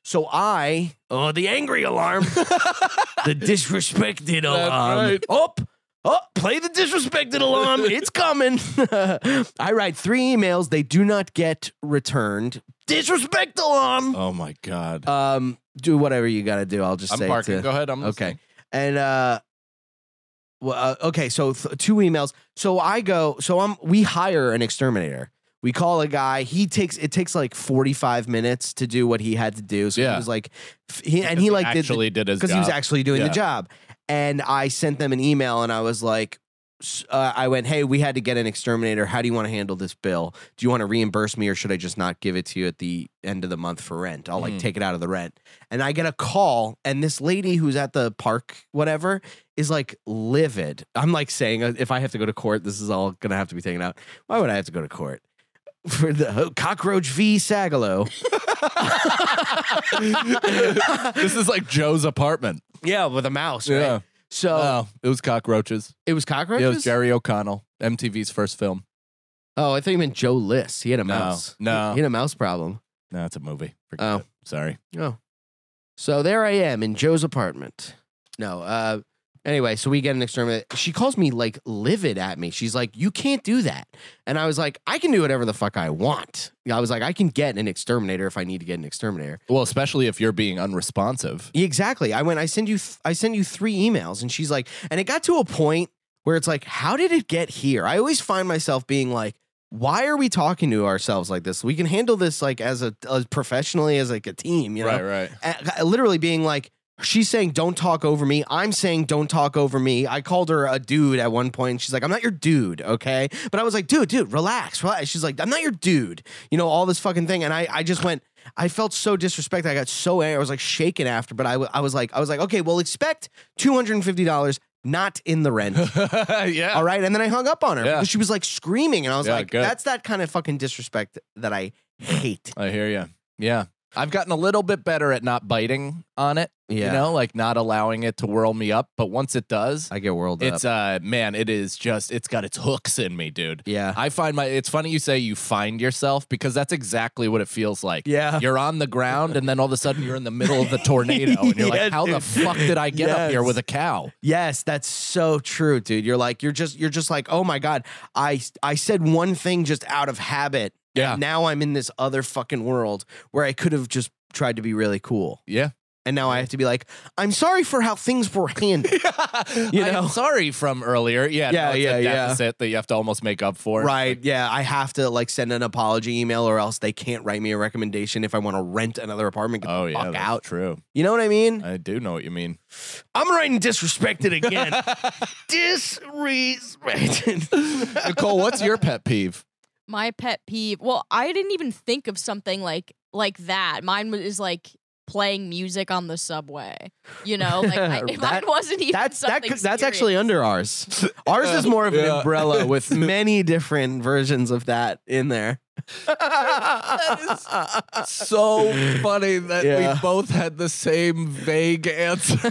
[SPEAKER 3] So the angry alarm, the disrespected alarm.
[SPEAKER 4] right.
[SPEAKER 3] Play the disrespected alarm. It's coming. I write 3 emails. They do not get returned. Disrespect alarm.
[SPEAKER 4] Oh my God.
[SPEAKER 3] Do whatever you got to do. I'll just
[SPEAKER 4] I'm
[SPEAKER 3] say
[SPEAKER 4] parking.
[SPEAKER 3] to-
[SPEAKER 4] Go ahead. I'm
[SPEAKER 3] Okay.
[SPEAKER 4] listening.
[SPEAKER 3] And okay, so 2 emails. So we hire an exterminator. We call a guy. It takes like 45 minutes to do what he had to do. So he
[SPEAKER 4] Yeah.
[SPEAKER 3] was like,
[SPEAKER 4] He
[SPEAKER 3] did
[SPEAKER 4] his
[SPEAKER 3] because he was
[SPEAKER 4] job.
[SPEAKER 3] actually doing the
[SPEAKER 4] Yeah.
[SPEAKER 3] job. And I sent them an email and I was like, I went, hey, we had to get an exterminator. How do you want to handle this bill? Do you want to reimburse me or should I just not give it to you at the end of the month for rent? I'll like take it out of the rent. And I get a call and this lady who's at the park, whatever, is like livid. I'm like saying, if I have to go to court, this is all going to have to be taken out. Why would I have to go to court? For the Cockroach v. Sagalo.
[SPEAKER 4] This is like Joe's apartment.
[SPEAKER 3] Yeah, with a mouse, right?
[SPEAKER 4] Yeah.
[SPEAKER 3] So
[SPEAKER 4] Oh, it was cockroaches.
[SPEAKER 3] it was cockroaches?
[SPEAKER 4] Yeah, it was Jerry O'Connell, MTV's first film.
[SPEAKER 3] Oh, I thought you meant Joe List. He had a
[SPEAKER 4] No,
[SPEAKER 3] mouse.
[SPEAKER 4] no.
[SPEAKER 3] He had a mouse problem.
[SPEAKER 4] No, it's a movie. Forget
[SPEAKER 3] Oh.
[SPEAKER 4] it. Sorry.
[SPEAKER 3] Oh. So there I am in Joe's apartment. No, anyway, so we get an exterminator. She calls me like livid at me. She's like, you can't do that. And I was like, I can do whatever the fuck I want. I was like, I can get an exterminator if I need to get an exterminator.
[SPEAKER 4] Well, especially if you're being unresponsive.
[SPEAKER 3] Exactly. I send you 3 emails and she's like, and it got to a point where it's like, how did it get here? I always find myself being like, why are we talking to ourselves like this? We can handle this like as professionally as like a team, you know?
[SPEAKER 4] Right.
[SPEAKER 3] Literally being like, she's saying, don't talk over me. I'm saying, don't talk over me. I called her a dude at one point. She's like, I'm not your dude, okay? But I was like, dude, relax. She's like, I'm not your dude. You know, all this fucking thing. And I just went, I felt so disrespected. I got so angry. I was like shaking after, but I was like, okay, well, expect $250, not in the rent.
[SPEAKER 4] Yeah.
[SPEAKER 3] All right. And then I hung up on her
[SPEAKER 4] Yeah.
[SPEAKER 3] because she was like screaming. And I was
[SPEAKER 4] Yeah,
[SPEAKER 3] like,
[SPEAKER 4] good.
[SPEAKER 3] that's that kind of fucking disrespect that I hate.
[SPEAKER 4] I hear you. Yeah. I've gotten a little bit better at not biting on it.
[SPEAKER 3] Yeah.
[SPEAKER 4] You know, like not allowing it to whirl me up. But once it does,
[SPEAKER 3] I get whirled up.
[SPEAKER 4] it's man, it is just it's got its hooks in me, dude.
[SPEAKER 3] Yeah.
[SPEAKER 4] I find it's funny you say you find yourself because that's exactly what it feels like.
[SPEAKER 3] Yeah.
[SPEAKER 4] You're on the ground and then all of a sudden you're in the middle of the tornado and you're
[SPEAKER 3] Yeah,
[SPEAKER 4] like, how the
[SPEAKER 3] dude.
[SPEAKER 4] fuck did I get up here
[SPEAKER 3] Yes.
[SPEAKER 4] with a cow?
[SPEAKER 3] Yes, that's so true, dude. You're just like, oh my God, I said one thing just out of habit.
[SPEAKER 4] Yeah.
[SPEAKER 3] And now I'm in this other fucking world where I could have just tried to be really cool.
[SPEAKER 4] Yeah.
[SPEAKER 3] And now I have to be like, I'm sorry for how things were handled. You know?
[SPEAKER 4] I'm sorry from earlier. Yeah.
[SPEAKER 3] Yeah,
[SPEAKER 4] no, it's
[SPEAKER 3] yeah,
[SPEAKER 4] a
[SPEAKER 3] yeah.
[SPEAKER 4] deficit that you have to almost make up for.
[SPEAKER 3] Right. Yeah. I have to like send an apology email or else they can't write me a recommendation if I want to rent another apartment. Get
[SPEAKER 4] Oh
[SPEAKER 3] the
[SPEAKER 4] yeah,
[SPEAKER 3] fuck
[SPEAKER 4] that's
[SPEAKER 3] out.
[SPEAKER 4] true.
[SPEAKER 3] You know what I mean?
[SPEAKER 4] I do know what you mean.
[SPEAKER 3] I'm writing disrespected again. Disrespected.
[SPEAKER 4] Nicole, what's your pet peeve?
[SPEAKER 5] My pet peeve. Well, I didn't even think of something like that. Mine is like playing music on the subway. You know, like mine wasn't even something
[SPEAKER 3] that's actually under ours. Ours is more of an
[SPEAKER 4] Yeah.
[SPEAKER 3] umbrella with many different versions of that in there.
[SPEAKER 4] So funny that
[SPEAKER 3] Yeah.
[SPEAKER 4] we both had the same vague answer.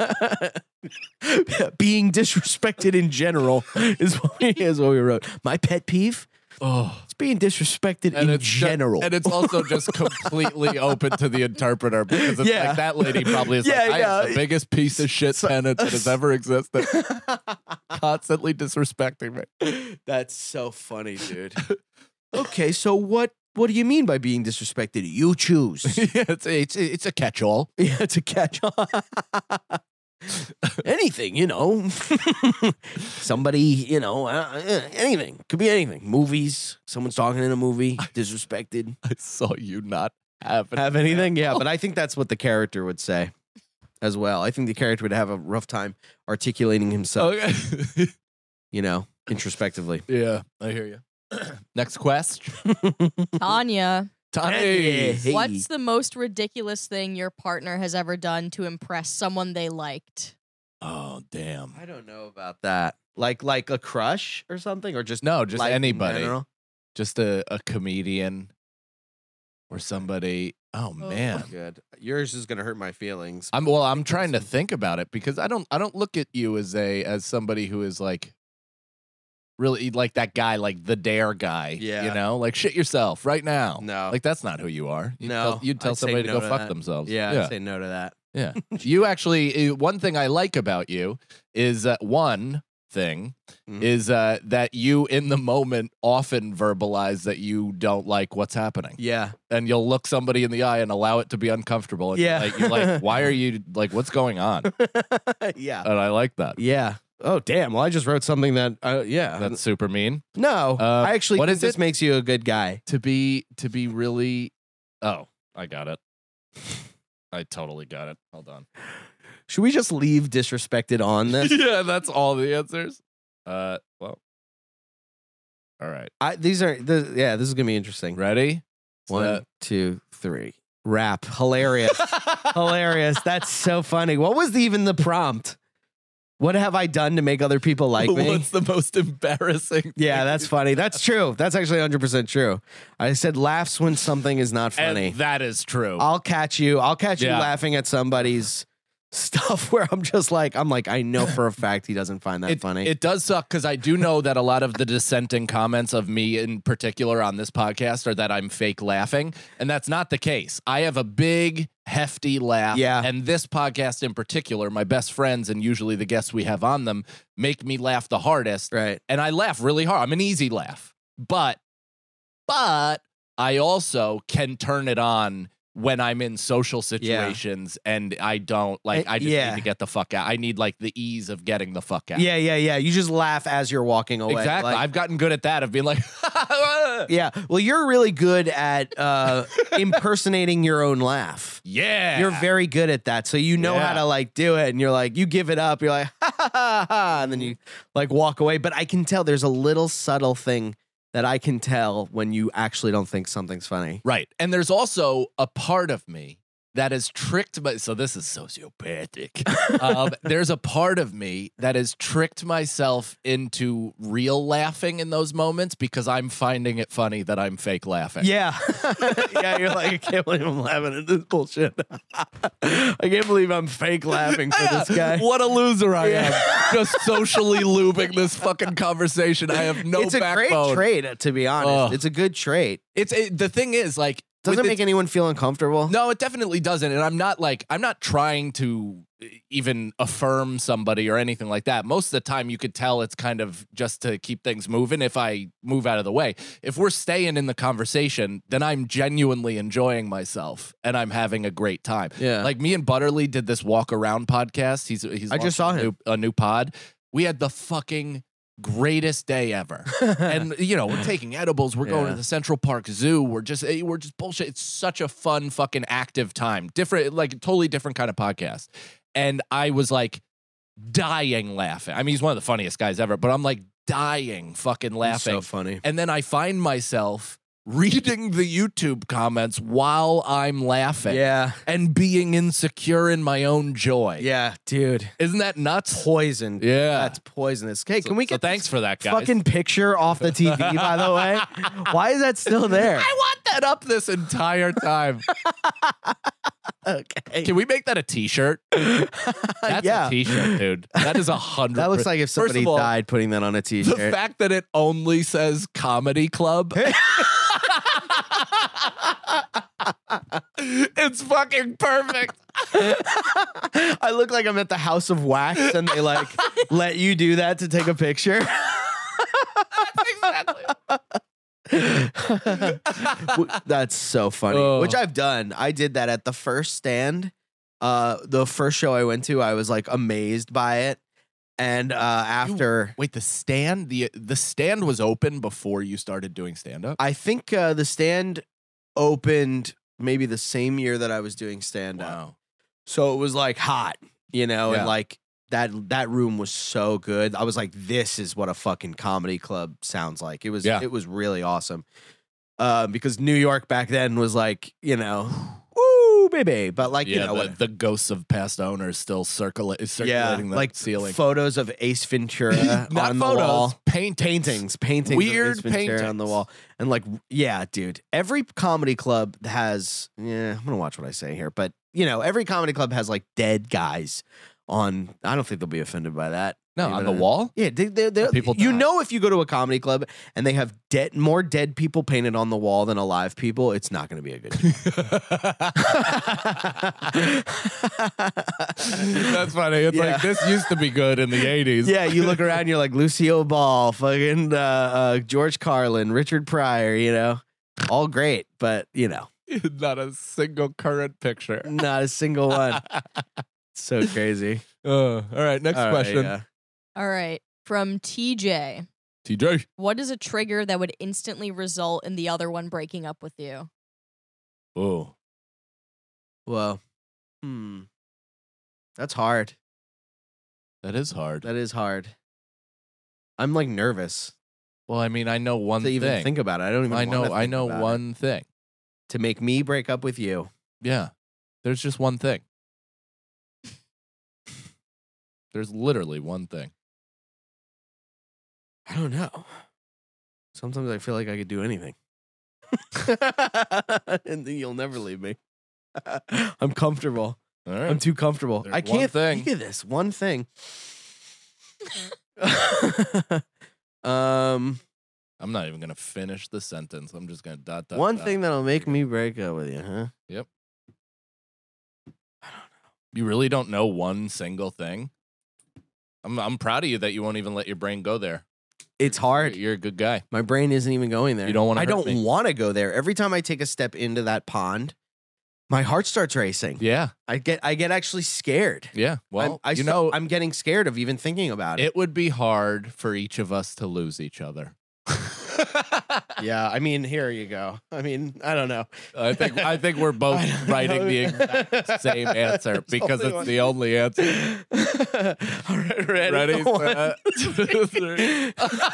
[SPEAKER 3] Being disrespected in general is what we wrote. My pet peeve?
[SPEAKER 4] Oh.
[SPEAKER 3] It's being disrespected in general.
[SPEAKER 4] And it's also just completely open to the interpreter because it's
[SPEAKER 3] Yeah.
[SPEAKER 4] like that lady probably is
[SPEAKER 3] Yeah,
[SPEAKER 4] like, I
[SPEAKER 3] yeah.
[SPEAKER 4] am the biggest piece of shit tenant that has ever existed. Constantly disrespecting me.
[SPEAKER 3] That's so funny, dude. Okay, so what do you mean by being disrespected? You choose.
[SPEAKER 4] Yeah, it's a catch-all.
[SPEAKER 3] Yeah, it's a catch-all. Anything, you know. Somebody, you know, anything. Could be anything. Movies. Someone's talking in a movie. Disrespected.
[SPEAKER 4] I saw you not have it.
[SPEAKER 3] Have anything? Yeah, but I think that's what the character would say as well. I think the character would have a rough time articulating himself,
[SPEAKER 4] Okay.
[SPEAKER 3] you know, introspectively.
[SPEAKER 4] Yeah, I hear you. Next question.
[SPEAKER 5] Tanya,
[SPEAKER 3] Hey.
[SPEAKER 5] what's the most ridiculous thing your partner has ever done to impress someone they liked?
[SPEAKER 4] Oh, damn.
[SPEAKER 3] I don't know about that. Like a crush or something, or just
[SPEAKER 4] No, just
[SPEAKER 3] life in
[SPEAKER 4] anybody.
[SPEAKER 3] general?
[SPEAKER 4] Just a comedian or somebody. Oh man.
[SPEAKER 3] Good. Yours is gonna hurt my feelings.
[SPEAKER 4] I'm trying to think about it because I don't look at you as somebody who is like really like that guy, like the dare guy.
[SPEAKER 3] Yeah.
[SPEAKER 4] You know, like shit yourself right now.
[SPEAKER 3] No.
[SPEAKER 4] Like that's not who you are. You'd tell
[SPEAKER 3] I'd say
[SPEAKER 4] somebody to
[SPEAKER 3] no
[SPEAKER 4] go fuck
[SPEAKER 3] that.
[SPEAKER 4] themselves.
[SPEAKER 3] Yeah,
[SPEAKER 4] Yeah.
[SPEAKER 3] I'd say no to that.
[SPEAKER 4] Yeah. You actually, one thing I like about you is one thing
[SPEAKER 3] Mhm.
[SPEAKER 4] is that you in the moment often verbalize that you don't like what's happening.
[SPEAKER 3] Yeah.
[SPEAKER 4] And you'll look somebody in the eye and allow it to be uncomfortable. And
[SPEAKER 3] Yeah.
[SPEAKER 4] you're like, why are you like, what's going on?
[SPEAKER 3] Yeah.
[SPEAKER 4] And I like that.
[SPEAKER 3] Yeah. Oh, damn. Well, I just wrote something that, yeah.
[SPEAKER 4] That's super mean.
[SPEAKER 3] No, I actually
[SPEAKER 4] what
[SPEAKER 3] think
[SPEAKER 4] is
[SPEAKER 3] this
[SPEAKER 4] it?
[SPEAKER 3] makes you a good guy.
[SPEAKER 4] To be really, oh, I got it. I totally got it. Hold on.
[SPEAKER 3] Should we just leave disrespected on this?
[SPEAKER 4] Yeah, that's all the answers. Well, all right.
[SPEAKER 3] This is gonna be interesting.
[SPEAKER 4] Ready?
[SPEAKER 3] 1, 2, 3. Rap. Hilarious. Hilarious. That's so funny. What was even the prompt? What have I done to make other people like me?
[SPEAKER 4] What's the most embarrassing?
[SPEAKER 3] Yeah,
[SPEAKER 4] thing
[SPEAKER 3] that's
[SPEAKER 4] you've
[SPEAKER 3] funny.
[SPEAKER 4] done?
[SPEAKER 3] That's true. That's actually 100% true. I said laughs when something is not funny.
[SPEAKER 4] And that is true.
[SPEAKER 3] I'll catch you
[SPEAKER 4] Yeah.
[SPEAKER 3] laughing at somebody's stuff where I'm like, I know for a fact he doesn't find that funny.
[SPEAKER 4] It does suck because I do know that a lot of the dissenting comments of me in particular on this podcast are that I'm fake laughing. And that's not the case. I have a big, hefty laugh.
[SPEAKER 3] Yeah.
[SPEAKER 4] And this podcast in particular, my best friends and usually the guests we have on them make me laugh the hardest.
[SPEAKER 3] Right.
[SPEAKER 4] And I laugh really hard. I'm an easy laugh. But I also can turn it on when I'm in social situations and I don't like, I just need to get the fuck out. I need like the ease of getting the fuck out.
[SPEAKER 3] Yeah. You just laugh as you're walking away.
[SPEAKER 4] Exactly.
[SPEAKER 3] Like,
[SPEAKER 4] I've gotten good at that of being like,
[SPEAKER 3] yeah. Well, you're really good at impersonating your own laugh.
[SPEAKER 4] yeah.
[SPEAKER 3] You're very good at that. So you know how to like do it, and you're like, you give it up, you're like, ha ha ha ha, and then you like walk away. But I can tell there's a little subtle thing that I can tell when you actually don't think something's funny.
[SPEAKER 4] Right. And there's also a part of me that is tricked by, so this is sociopathic. There's a part of me that has tricked myself into real laughing in those moments because I'm finding it funny that I'm fake laughing.
[SPEAKER 3] Yeah. Yeah, you're like, I can't believe I'm laughing at this bullshit. I can't believe I'm fake laughing for this guy.
[SPEAKER 4] What a loser I am.
[SPEAKER 3] Yeah.
[SPEAKER 4] Just socially lubing this fucking conversation. I have no
[SPEAKER 3] It's a
[SPEAKER 4] backbone.
[SPEAKER 3] great trait, to be honest.
[SPEAKER 4] Ugh.
[SPEAKER 3] It's a good trait.
[SPEAKER 4] The thing is, like,
[SPEAKER 3] Doesn't make anyone feel uncomfortable.
[SPEAKER 4] No, it definitely doesn't. And I'm not trying to even affirm somebody or anything like that. Most of the time you could tell it's kind of just to keep things moving if I move out of the way. If we're staying in the conversation, then I'm genuinely enjoying myself and I'm having a great time.
[SPEAKER 3] Yeah.
[SPEAKER 4] Like me and Butterly did this walk around podcast. He's
[SPEAKER 3] I just saw him.
[SPEAKER 4] a new pod. We had the fucking greatest day ever. And we're taking edibles, we're going to the Central Park Zoo, we're just bullshit. It's such a fun fucking active time. Different, like totally different kind of podcast. And I was like dying laughing. I mean, he's one of the funniest guys ever, but I'm like dying fucking laughing.
[SPEAKER 3] So funny.
[SPEAKER 4] And then I find myself reading the YouTube comments while I'm laughing.
[SPEAKER 3] Yeah.
[SPEAKER 4] And being insecure in my own joy.
[SPEAKER 3] Yeah, dude.
[SPEAKER 4] Isn't that nuts?
[SPEAKER 3] Poison.
[SPEAKER 4] Yeah.
[SPEAKER 3] That's poisonous. Hey, can we get
[SPEAKER 4] thanks for that, guys.
[SPEAKER 3] fucking picture off the TV, by the way? Why is that still there?
[SPEAKER 4] I want that up this entire time.
[SPEAKER 3] Okay.
[SPEAKER 4] Can we make that a t-shirt? That's
[SPEAKER 3] Yeah.
[SPEAKER 4] a t-shirt, dude. That is 100%.
[SPEAKER 3] That looks like if
[SPEAKER 4] First
[SPEAKER 3] somebody
[SPEAKER 4] of all,
[SPEAKER 3] died putting that on a t-shirt.
[SPEAKER 4] the fact that it only says comedy club. It's fucking perfect.
[SPEAKER 3] I look like I'm at the House of Wax and they like let you do that to take a picture. That's so funny.
[SPEAKER 4] Oh.
[SPEAKER 3] Which I've done. I did that at the first stand. The first show I went to, I was like amazed by it. And after
[SPEAKER 4] Wait, the stand? The stand was open before you started doing stand-up?
[SPEAKER 3] I think the stand opened maybe the same year that I was doing stand-up.
[SPEAKER 4] Wow.
[SPEAKER 3] So it was like hot,
[SPEAKER 4] Yeah.
[SPEAKER 3] and like that room was so good. I was like, this is what a fucking comedy club sounds like. It was really awesome. Because New York back then was like, woo, baby. But like,
[SPEAKER 4] the ghosts of past owners still circulating the
[SPEAKER 3] like
[SPEAKER 4] ceiling.
[SPEAKER 3] photos of Ace Ventura
[SPEAKER 4] Not
[SPEAKER 3] on
[SPEAKER 4] photos,
[SPEAKER 3] the wall.
[SPEAKER 4] paintings.
[SPEAKER 3] Paintings
[SPEAKER 4] Weird
[SPEAKER 3] of Ace Ventura on the
[SPEAKER 4] paintings.
[SPEAKER 3] wall. And like, yeah, dude, every comedy club has, I'm going to watch what I say here, but every comedy club has like dead guys on. I don't think they'll be offended by that.
[SPEAKER 4] No,
[SPEAKER 3] Even
[SPEAKER 4] on the wall?
[SPEAKER 3] Yeah,
[SPEAKER 4] People
[SPEAKER 3] you
[SPEAKER 4] die.
[SPEAKER 3] know, if you go to a comedy club and they have more dead people painted on the wall than alive people, it's not going to be a good show.
[SPEAKER 4] That's funny. It's like, this used to be good in the 80s.
[SPEAKER 3] Yeah, you look around, you're like Lucille Ball, fucking George Carlin, Richard Pryor, you know, all great, but you know,
[SPEAKER 4] Not a single current picture.
[SPEAKER 3] not a single one. So crazy.
[SPEAKER 4] All right, next
[SPEAKER 3] All right,
[SPEAKER 4] question.
[SPEAKER 3] yeah.
[SPEAKER 5] All right. From TJ.
[SPEAKER 4] TJ.
[SPEAKER 5] What is a trigger that would instantly result in the other one breaking up with you?
[SPEAKER 4] Oh.
[SPEAKER 3] Well, that's hard.
[SPEAKER 4] That is hard.
[SPEAKER 3] That is hard. I'm like nervous
[SPEAKER 4] Well, I mean, I know one
[SPEAKER 3] to
[SPEAKER 4] thing.
[SPEAKER 3] even think about it. I don't even.
[SPEAKER 4] I
[SPEAKER 3] wanna
[SPEAKER 4] know
[SPEAKER 3] think about it.
[SPEAKER 4] one thing.
[SPEAKER 3] To make me break up with you.
[SPEAKER 4] Yeah. There's just one thing. There's literally one thing.
[SPEAKER 3] I don't know. Sometimes I feel like I could do anything. And then you'll never leave me. I'm comfortable.
[SPEAKER 4] All right.
[SPEAKER 3] I'm too comfortable.
[SPEAKER 4] There's
[SPEAKER 3] I
[SPEAKER 4] one
[SPEAKER 3] can't
[SPEAKER 4] thing.
[SPEAKER 3] think of this one thing.
[SPEAKER 4] I'm not even going to finish the sentence. I'm just going to dot.
[SPEAKER 3] One thing that'll make me break up with you, huh?
[SPEAKER 4] Yep. You really don't know one single thing? I'm proud of you that you won't even let your brain go there.
[SPEAKER 3] It's hard.
[SPEAKER 4] You're a good guy.
[SPEAKER 3] My brain isn't even going there.
[SPEAKER 4] You don't wanna
[SPEAKER 3] I
[SPEAKER 4] hurt
[SPEAKER 3] don't
[SPEAKER 4] me.
[SPEAKER 3] want to go there. Every time I take a step into that pond, my heart starts racing.
[SPEAKER 4] Yeah.
[SPEAKER 3] I get actually scared.
[SPEAKER 4] Yeah. Well,
[SPEAKER 3] I'm getting scared of even thinking about it.
[SPEAKER 4] it would be hard for each of us to lose each other.
[SPEAKER 3] Yeah, I mean, here you go. I mean, I don't know.
[SPEAKER 4] I think we're both writing the exact same answer because it's the only answer.
[SPEAKER 3] All right, ready?
[SPEAKER 4] Ready? Two, three.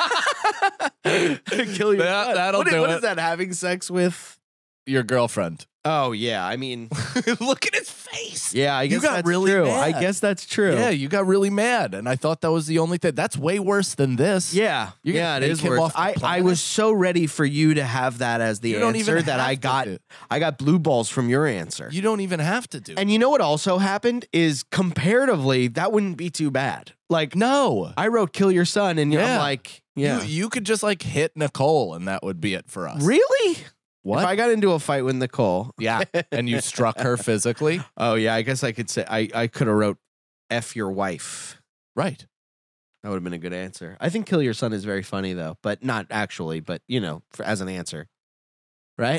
[SPEAKER 3] Kill your
[SPEAKER 4] That'll
[SPEAKER 3] what,
[SPEAKER 4] do
[SPEAKER 3] what
[SPEAKER 4] it.
[SPEAKER 3] is that? Having sex with?
[SPEAKER 4] Your girlfriend.
[SPEAKER 3] Oh yeah, I mean,
[SPEAKER 4] Look at his face.
[SPEAKER 3] yeah. I guess
[SPEAKER 4] got
[SPEAKER 3] that's
[SPEAKER 4] really
[SPEAKER 3] true.
[SPEAKER 4] mad.
[SPEAKER 3] I guess that's true.
[SPEAKER 4] Yeah, you got really mad, and I thought that was the only thing. That's way worse than this.
[SPEAKER 3] Yeah,
[SPEAKER 4] You're gonna
[SPEAKER 3] yeah, it
[SPEAKER 4] take
[SPEAKER 3] is
[SPEAKER 4] him
[SPEAKER 3] worse.
[SPEAKER 4] off the
[SPEAKER 3] I
[SPEAKER 4] planet?
[SPEAKER 3] was so ready for you to have that as the
[SPEAKER 4] You don't
[SPEAKER 3] answer
[SPEAKER 4] even
[SPEAKER 3] that
[SPEAKER 4] have
[SPEAKER 3] I
[SPEAKER 4] to
[SPEAKER 3] got.
[SPEAKER 4] do-
[SPEAKER 3] I got blue balls from your answer.
[SPEAKER 4] You don't even have to do it.
[SPEAKER 3] And you know what also happened is comparatively that wouldn't be too bad. Like
[SPEAKER 4] No.
[SPEAKER 3] I wrote "kill your son" and I'm
[SPEAKER 4] Yeah.
[SPEAKER 3] like, yeah,
[SPEAKER 4] You could just like hit Nicole, and that would be it for us.
[SPEAKER 3] really?
[SPEAKER 4] What?
[SPEAKER 3] If I got into a fight with Nicole,
[SPEAKER 4] Yeah. And you struck her physically.
[SPEAKER 3] oh yeah, I guess I could say I could have wrote "F your wife."
[SPEAKER 4] Right.
[SPEAKER 3] That would have been a good answer. I think "kill your son" is very funny though, but not actually, but you know, as an answer, right?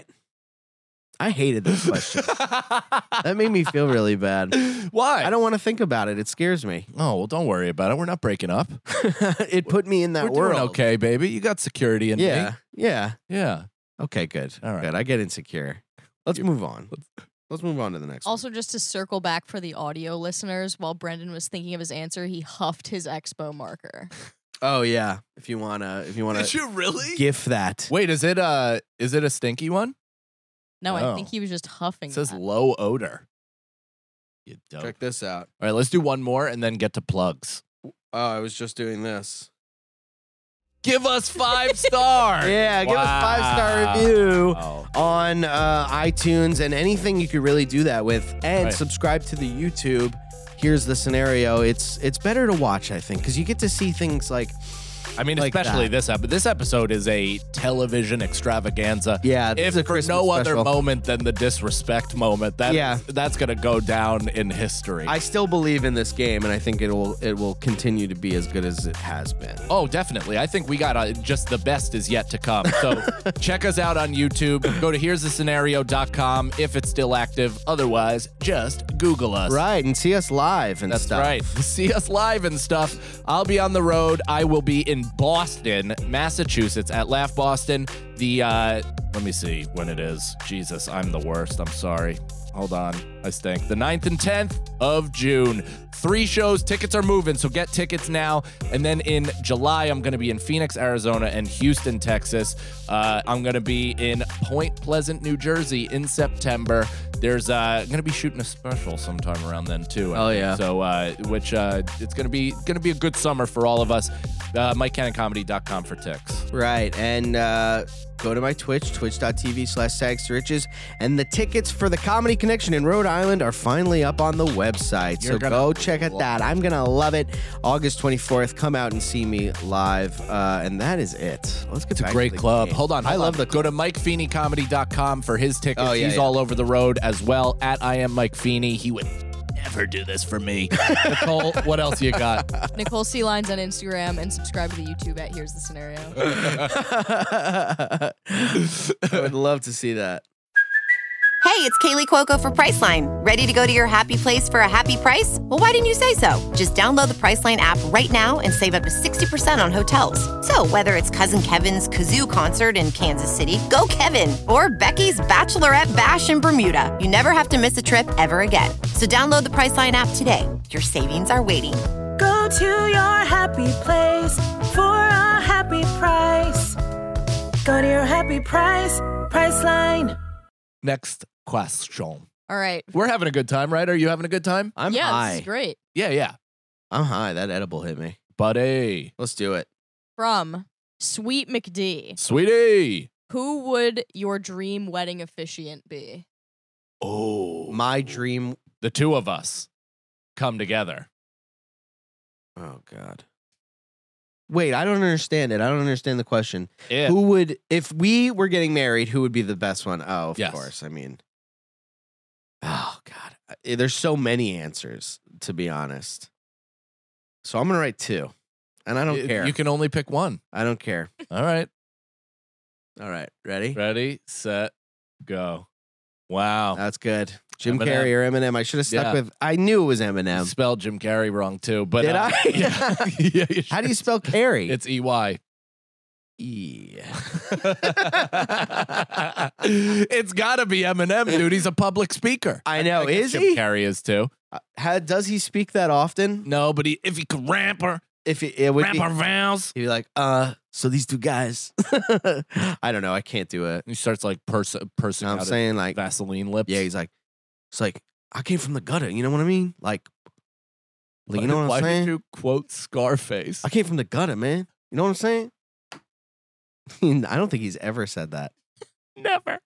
[SPEAKER 3] I hated this question. That made me feel really bad.
[SPEAKER 4] Why?
[SPEAKER 3] I don't want to think about it. It scares me.
[SPEAKER 4] Oh, well, don't worry about it. We're not breaking up.
[SPEAKER 3] It put me in that
[SPEAKER 4] We're
[SPEAKER 3] world.
[SPEAKER 4] doing okay, baby. You got security in
[SPEAKER 3] Yeah.
[SPEAKER 4] me.
[SPEAKER 3] Yeah.
[SPEAKER 4] Yeah.
[SPEAKER 3] Okay, good.
[SPEAKER 4] All right.
[SPEAKER 3] Good. I get insecure. Let's move on. Let's move on to the next
[SPEAKER 5] Also, just to circle back for the audio listeners, while Brendan was thinking of his answer, he huffed his expo marker.
[SPEAKER 3] one. Oh yeah. If you wanna
[SPEAKER 4] you really?
[SPEAKER 3] gif that.
[SPEAKER 4] Wait, is it a stinky one?
[SPEAKER 5] No,
[SPEAKER 4] Oh.
[SPEAKER 5] I think he was just huffing
[SPEAKER 4] It says
[SPEAKER 5] that.
[SPEAKER 4] low odor. You dope.
[SPEAKER 3] Check this out.
[SPEAKER 4] All right, let's do one more and then get to plugs.
[SPEAKER 3] Oh, I was just doing this.
[SPEAKER 4] Give us 5 stars.
[SPEAKER 3] Yeah, give us 5-star review
[SPEAKER 4] Wow.
[SPEAKER 3] on iTunes and anything you could really do that with. And
[SPEAKER 4] Right.
[SPEAKER 3] subscribe to the YouTube. Here's the scenario. It's better to watch, I think, because you get to see things like
[SPEAKER 4] I mean,
[SPEAKER 3] like
[SPEAKER 4] especially
[SPEAKER 3] that.
[SPEAKER 4] this episode. This episode is a television extravaganza.
[SPEAKER 3] yeah. This
[SPEAKER 4] If
[SPEAKER 3] is a
[SPEAKER 4] for
[SPEAKER 3] Christmas
[SPEAKER 4] no other
[SPEAKER 3] special.
[SPEAKER 4] moment than the disrespect moment, that's gonna go down in history.
[SPEAKER 3] I still believe in this game, and I think it will continue to be as good as it has been.
[SPEAKER 4] Oh, definitely. I think we got just the best is yet to come. So check us out on YouTube. Go to here'sthescenario.com if it's still active. Otherwise, just Google us.
[SPEAKER 3] Right, and see us live and
[SPEAKER 4] That's
[SPEAKER 3] stuff.
[SPEAKER 4] right. See us live and stuff. I'll be on the road. I will be in Boston, Massachusetts at Laugh Boston. Let me see when it is. Jesus, I'm the worst. I'm sorry. Hold on. I stink. The 9th and 10th of June. 3 shows. Tickets are moving, so get tickets now. And then in July, I'm going to be in Phoenix, Arizona, and Houston, Texas. I'm going to be in Point Pleasant, New Jersey in September. There's going to be shooting a special sometime around then too. I
[SPEAKER 3] Oh,
[SPEAKER 4] think.
[SPEAKER 3] yeah.
[SPEAKER 4] So it's going to be a good summer for all of us. MikeCannonComedy.com for ticks.
[SPEAKER 3] Right. And go to my Twitch, twitch.tv/sagstariches. And the tickets for the Comedy Connection in Rhode Island are finally up on the website. So go check out that. I'm going to love it. August 24th, come out and see me live. And that is it. Let's get back
[SPEAKER 4] It's a great
[SPEAKER 3] to the
[SPEAKER 4] club.
[SPEAKER 3] game.
[SPEAKER 4] Hold on.
[SPEAKER 3] I love the
[SPEAKER 4] Go to MikeFeeneyComedy.com for his tickets.
[SPEAKER 3] Oh, yeah,
[SPEAKER 4] He's
[SPEAKER 3] yeah.
[SPEAKER 4] all over the road as well. At I am Mike Feeney. He would never do this for me. Nicole, what else you got?
[SPEAKER 5] Nicole C. Lines on Instagram and subscribe to the YouTube at Here's the Scenario.
[SPEAKER 3] I would love to see that.
[SPEAKER 6] Hey, it's Kaylee Cuoco for Priceline. Ready to go to your happy place for a happy price? Well, why didn't you say so? Just download the Priceline app right now and save up to 60% on hotels. So whether it's Cousin Kevin's Kazoo Concert in Kansas City, go Kevin, or Becky's Bachelorette Bash in Bermuda, you never have to miss a trip ever again. So download the Priceline app today. Your savings are waiting.
[SPEAKER 7] Go to your happy place for a happy price. Go to your happy price, Priceline.
[SPEAKER 4] Next question.
[SPEAKER 5] All right.
[SPEAKER 4] We're having a good time, right? Are you having a good time?
[SPEAKER 3] I'm
[SPEAKER 5] yeah,
[SPEAKER 3] high.
[SPEAKER 5] this is great.
[SPEAKER 4] Yeah.
[SPEAKER 3] I'm high. That edible hit me.
[SPEAKER 4] Buddy.
[SPEAKER 3] Let's do it.
[SPEAKER 5] From Sweet McD.
[SPEAKER 4] Sweetie.
[SPEAKER 5] Who would your dream wedding officiant be?
[SPEAKER 4] Oh.
[SPEAKER 3] My dream.
[SPEAKER 4] The two of us come together.
[SPEAKER 3] Oh, God. Wait, I don't understand it. I don't understand the question.
[SPEAKER 4] Yeah.
[SPEAKER 3] Who would, if we were getting married, who would be the best one? Oh, of
[SPEAKER 4] Yes.
[SPEAKER 3] course. I mean, oh, God. There's so many answers, to be honest. So I'm going to write two. And I don't care.
[SPEAKER 4] You can only pick one.
[SPEAKER 3] I don't care.
[SPEAKER 4] All right.
[SPEAKER 3] All right. Ready?
[SPEAKER 4] Ready, set, go. Wow.
[SPEAKER 3] That's good. Jim
[SPEAKER 4] Eminem.
[SPEAKER 3] Carrey or Eminem. I should have stuck
[SPEAKER 4] Yeah.
[SPEAKER 3] with, I knew it was
[SPEAKER 4] You
[SPEAKER 3] Eminem.
[SPEAKER 4] spelled Jim Carrey wrong too, but
[SPEAKER 3] Did I?
[SPEAKER 4] Yeah. Yeah, you
[SPEAKER 3] How do you
[SPEAKER 4] should.
[SPEAKER 3] spell Carey?
[SPEAKER 4] It's EY.
[SPEAKER 3] Yeah.
[SPEAKER 4] It's got to be Eminem, dude. He's a public speaker.
[SPEAKER 3] I know.
[SPEAKER 4] guess
[SPEAKER 3] Is
[SPEAKER 4] Jim
[SPEAKER 3] he?
[SPEAKER 4] Carrey is too.
[SPEAKER 3] Does he speak that often?
[SPEAKER 4] No, but if he could rap her
[SPEAKER 3] If it would be,
[SPEAKER 4] vowels,
[SPEAKER 3] he'd be like, so these two guys. I don't know. I can't do it.
[SPEAKER 4] he starts like pursing
[SPEAKER 3] I'm
[SPEAKER 4] out
[SPEAKER 3] saying like,
[SPEAKER 4] Vaseline lips.
[SPEAKER 3] yeah, he's like, it's like, I came from the gutter. You know what I mean? Like you know what
[SPEAKER 4] Why
[SPEAKER 3] I'm saying?
[SPEAKER 4] did you quote Scarface?
[SPEAKER 3] I came from the gutter, man. You know what I'm saying? I don't think he's ever said that.
[SPEAKER 4] Never.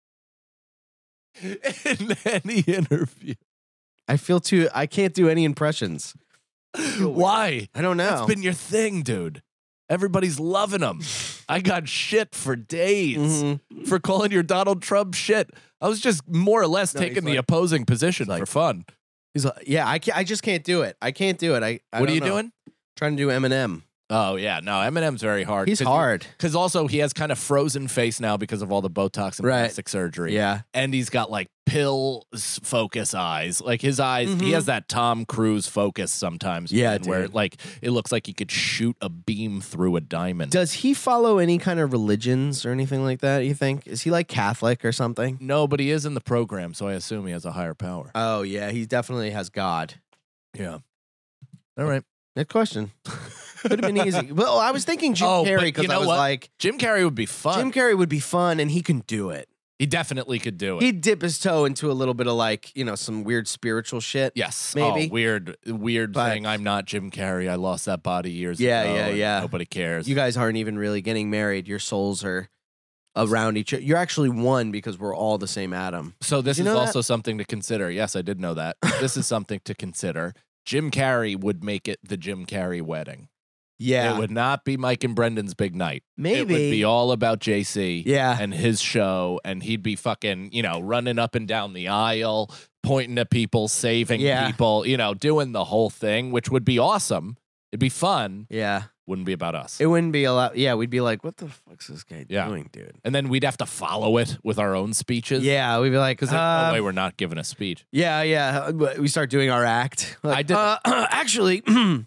[SPEAKER 4] In any interview.
[SPEAKER 3] I can't do any impressions.
[SPEAKER 4] Why?
[SPEAKER 3] I don't know.
[SPEAKER 4] That's been your thing, dude. Everybody's loving him. I got shit for days
[SPEAKER 3] Mhm.
[SPEAKER 4] for calling your Donald Trump shit. I was just more or less
[SPEAKER 3] No,
[SPEAKER 4] taking
[SPEAKER 3] he's
[SPEAKER 4] the
[SPEAKER 3] like-
[SPEAKER 4] opposing position
[SPEAKER 3] like-
[SPEAKER 4] for fun.
[SPEAKER 3] He's like, yeah, I just can't do it. I can't do it. I
[SPEAKER 4] What are
[SPEAKER 3] don't
[SPEAKER 4] you
[SPEAKER 3] know.
[SPEAKER 4] doing?
[SPEAKER 3] Trying to do Eminem.
[SPEAKER 4] Oh, yeah. No, Eminem's very hard.
[SPEAKER 3] He's hard.
[SPEAKER 4] Because also he has kind of frozen face now because of all the Botox and
[SPEAKER 3] Right.
[SPEAKER 4] plastic surgery.
[SPEAKER 3] Yeah.
[SPEAKER 4] And he's got like pill focus eyes. Like his eyes, he
[SPEAKER 3] Mhm.
[SPEAKER 4] has that Tom Cruise focus sometimes.
[SPEAKER 3] Yeah,
[SPEAKER 4] man, where
[SPEAKER 3] dude.
[SPEAKER 4] like it looks like he could shoot a beam through a diamond.
[SPEAKER 3] Does he follow any kind of religions or anything like that, you think? Is he like Catholic or something?
[SPEAKER 4] No, but he is in the program, so I assume he has a higher power.
[SPEAKER 3] Oh, yeah. He definitely has God.
[SPEAKER 4] Yeah. All right.
[SPEAKER 3] Next question. Could have been easy. Well, I was thinking Jim
[SPEAKER 4] Oh, but
[SPEAKER 3] Carrey
[SPEAKER 4] you
[SPEAKER 3] because I
[SPEAKER 4] know
[SPEAKER 3] was
[SPEAKER 4] what?
[SPEAKER 3] like,
[SPEAKER 4] Jim Carrey would be fun.
[SPEAKER 3] Jim Carrey would be fun and he can do it.
[SPEAKER 4] He definitely could do it.
[SPEAKER 3] He'd dip his toe into a little bit of like, some weird spiritual shit.
[SPEAKER 4] Yes.
[SPEAKER 3] Maybe.
[SPEAKER 4] Oh, weird
[SPEAKER 3] But-
[SPEAKER 4] thing. I'm not Jim Carrey. I lost that body years
[SPEAKER 3] Yeah,
[SPEAKER 4] ago.
[SPEAKER 3] yeah,
[SPEAKER 4] and
[SPEAKER 3] yeah.
[SPEAKER 4] Nobody cares.
[SPEAKER 3] You guys aren't even really getting married. Your souls are around each other. You're actually one because we're all the same atom.
[SPEAKER 4] So this
[SPEAKER 3] Did
[SPEAKER 4] is
[SPEAKER 3] you know
[SPEAKER 4] also something to consider. Yes, I did know that. This is something to consider. Jim Carrey would make it the Jim Carrey wedding.
[SPEAKER 3] Yeah.
[SPEAKER 4] It would not be Mike and Brendan's big night.
[SPEAKER 3] Maybe.
[SPEAKER 4] It would be all about JC
[SPEAKER 3] Yeah.
[SPEAKER 4] and his show, and he'd be fucking, running up and down the aisle, pointing at people, saving
[SPEAKER 3] Yeah.
[SPEAKER 4] people, doing the whole thing, which would be awesome. It'd be fun.
[SPEAKER 3] Yeah.
[SPEAKER 4] Wouldn't be about us.
[SPEAKER 3] It wouldn't be a lot. Yeah. We'd be like, what the fuck's this guy
[SPEAKER 4] Yeah.
[SPEAKER 3] doing, dude?
[SPEAKER 4] And then we'd have to follow it with our own speeches.
[SPEAKER 3] Yeah. We'd be like,
[SPEAKER 4] Because there's no way we're not giving a speech.
[SPEAKER 3] yeah. We start doing our act. Like,
[SPEAKER 4] I did-
[SPEAKER 3] actually,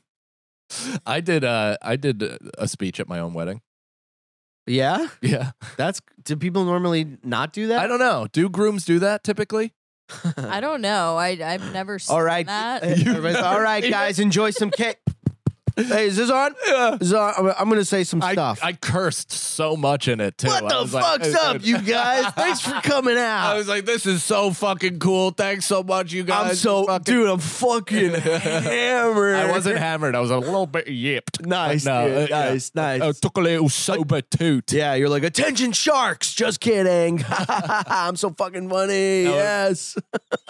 [SPEAKER 4] I did a speech at my own wedding.
[SPEAKER 3] yeah.
[SPEAKER 4] Yeah.
[SPEAKER 3] Do people normally not do that?
[SPEAKER 4] I don't know. Do grooms do that typically?
[SPEAKER 5] I don't know. I've never seen
[SPEAKER 3] All right.
[SPEAKER 5] that.
[SPEAKER 3] Everybody's, all right, guys, enjoy some cake. Hey, is this on?
[SPEAKER 4] Yeah.
[SPEAKER 3] Is this on? I'm gonna say some stuff.
[SPEAKER 4] I cursed so much in it too.
[SPEAKER 3] What
[SPEAKER 4] I
[SPEAKER 3] the
[SPEAKER 4] was like,
[SPEAKER 3] fuck's up, you guys? Thanks for coming out.
[SPEAKER 4] I was like, this is so fucking cool. Thanks so much, you guys.
[SPEAKER 3] I'm so, dude, I'm fucking hammered.
[SPEAKER 4] I wasn't hammered. I was a little bit yipped.
[SPEAKER 3] Nice, dude. Nice.
[SPEAKER 4] I took a little sober toot.
[SPEAKER 3] Yeah, you're like, attention sharks. Just kidding. I'm so fucking funny. Yes.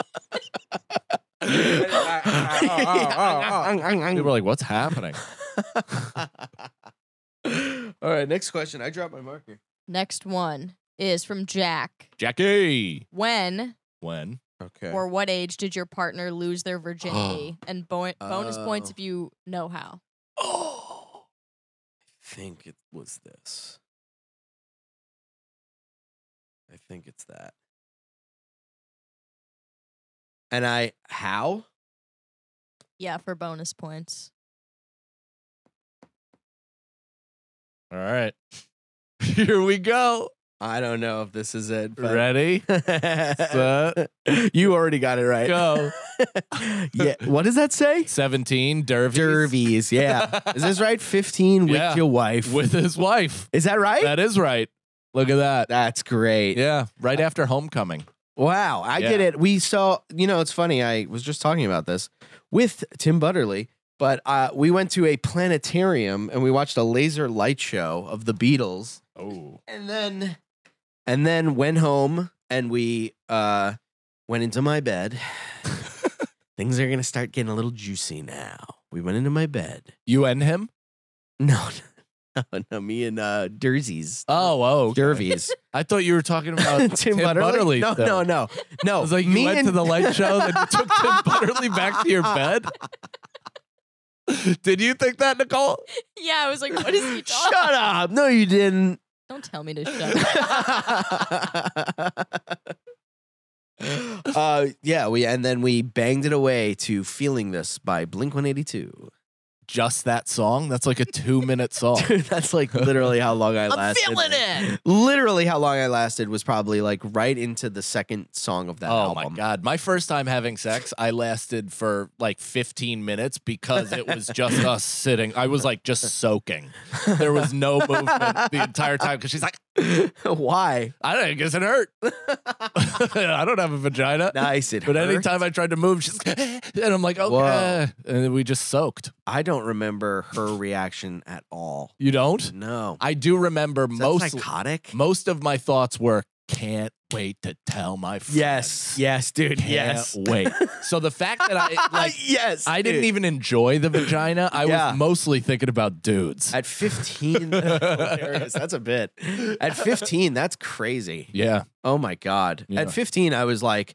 [SPEAKER 4] People were like, what's happening?
[SPEAKER 3] All right, next question. I dropped my marker.
[SPEAKER 5] Next one is from Jack.
[SPEAKER 4] Jackie.
[SPEAKER 5] When
[SPEAKER 3] Okay.
[SPEAKER 5] or what age did your partner lose their virginity? And bonus points if you know how.
[SPEAKER 3] Oh, I think it was this. I think it's that. And how?
[SPEAKER 5] Yeah, for bonus points.
[SPEAKER 4] All right. Here we go.
[SPEAKER 3] I don't know if this is it. But
[SPEAKER 4] Ready? Set.
[SPEAKER 3] You already got it right.
[SPEAKER 4] Go.
[SPEAKER 3] Yeah. What does that say?
[SPEAKER 4] 17, Dervies.
[SPEAKER 3] Dervies. Yeah. Is this right? 15 with
[SPEAKER 4] Yeah.
[SPEAKER 3] your wife.
[SPEAKER 4] With his wife.
[SPEAKER 3] Is that right?
[SPEAKER 4] That is right. Look at that.
[SPEAKER 3] That's great.
[SPEAKER 4] Yeah, right after homecoming.
[SPEAKER 3] Wow, I
[SPEAKER 4] Yeah.
[SPEAKER 3] did it. We saw, it's funny. I was just talking about this with Tim Butterly, but we went to a planetarium and we watched a laser light show of the Beatles.
[SPEAKER 4] Oh.
[SPEAKER 3] And then went home and we went into my bed. Things are going to start getting a little juicy now. We went into my bed.
[SPEAKER 4] You and him?
[SPEAKER 3] No, me and Derzies.
[SPEAKER 4] Oh, okay.
[SPEAKER 3] Dervies.
[SPEAKER 4] I thought you were talking about Tim Butterly.
[SPEAKER 3] No.
[SPEAKER 4] I was like, you went to the light show, then you took Tim Butterly back to your bed? Did you think that, Nicole?
[SPEAKER 5] Yeah, I was like, what is he talking?
[SPEAKER 3] Shut up. No, you didn't.
[SPEAKER 5] Don't tell me to shut up.
[SPEAKER 3] Then we banged it away to Feeling This by Blink-182.
[SPEAKER 4] Just that song? That's like a 2-minute song.
[SPEAKER 3] Dude, that's like literally how long I lasted.
[SPEAKER 5] feeling it.
[SPEAKER 3] Literally how long I lasted was probably like right into the second song of that
[SPEAKER 4] Oh
[SPEAKER 3] album.
[SPEAKER 4] my God. My first time having sex, I lasted for like 15 minutes because it was just us sitting. I was like just soaking. There was no movement the entire time because she's like,
[SPEAKER 3] Why?
[SPEAKER 4] I don't know, I guess it hurt. I don't have a vagina.
[SPEAKER 3] Nice.
[SPEAKER 4] But anytime I tried to move, she's and I'm like, okay.
[SPEAKER 3] Whoa.
[SPEAKER 4] And then we just soaked.
[SPEAKER 3] I don't remember her reaction at all.
[SPEAKER 4] You don't?
[SPEAKER 3] No.
[SPEAKER 4] I do remember
[SPEAKER 3] Is that
[SPEAKER 4] most
[SPEAKER 3] psychotic?
[SPEAKER 4] most of my thoughts were, can't wait to tell my friends.
[SPEAKER 3] Yes, dude.
[SPEAKER 4] Can't wait. So the fact that I
[SPEAKER 3] yes,
[SPEAKER 4] I didn't
[SPEAKER 3] dude.
[SPEAKER 4] even enjoy the vagina. I
[SPEAKER 3] Yeah.
[SPEAKER 4] was mostly thinking about dudes.
[SPEAKER 3] At 15, hilarious. That's a bit. At 15, that's crazy.
[SPEAKER 4] Yeah.
[SPEAKER 3] Oh my God.
[SPEAKER 4] Yeah.
[SPEAKER 3] At 15, I was like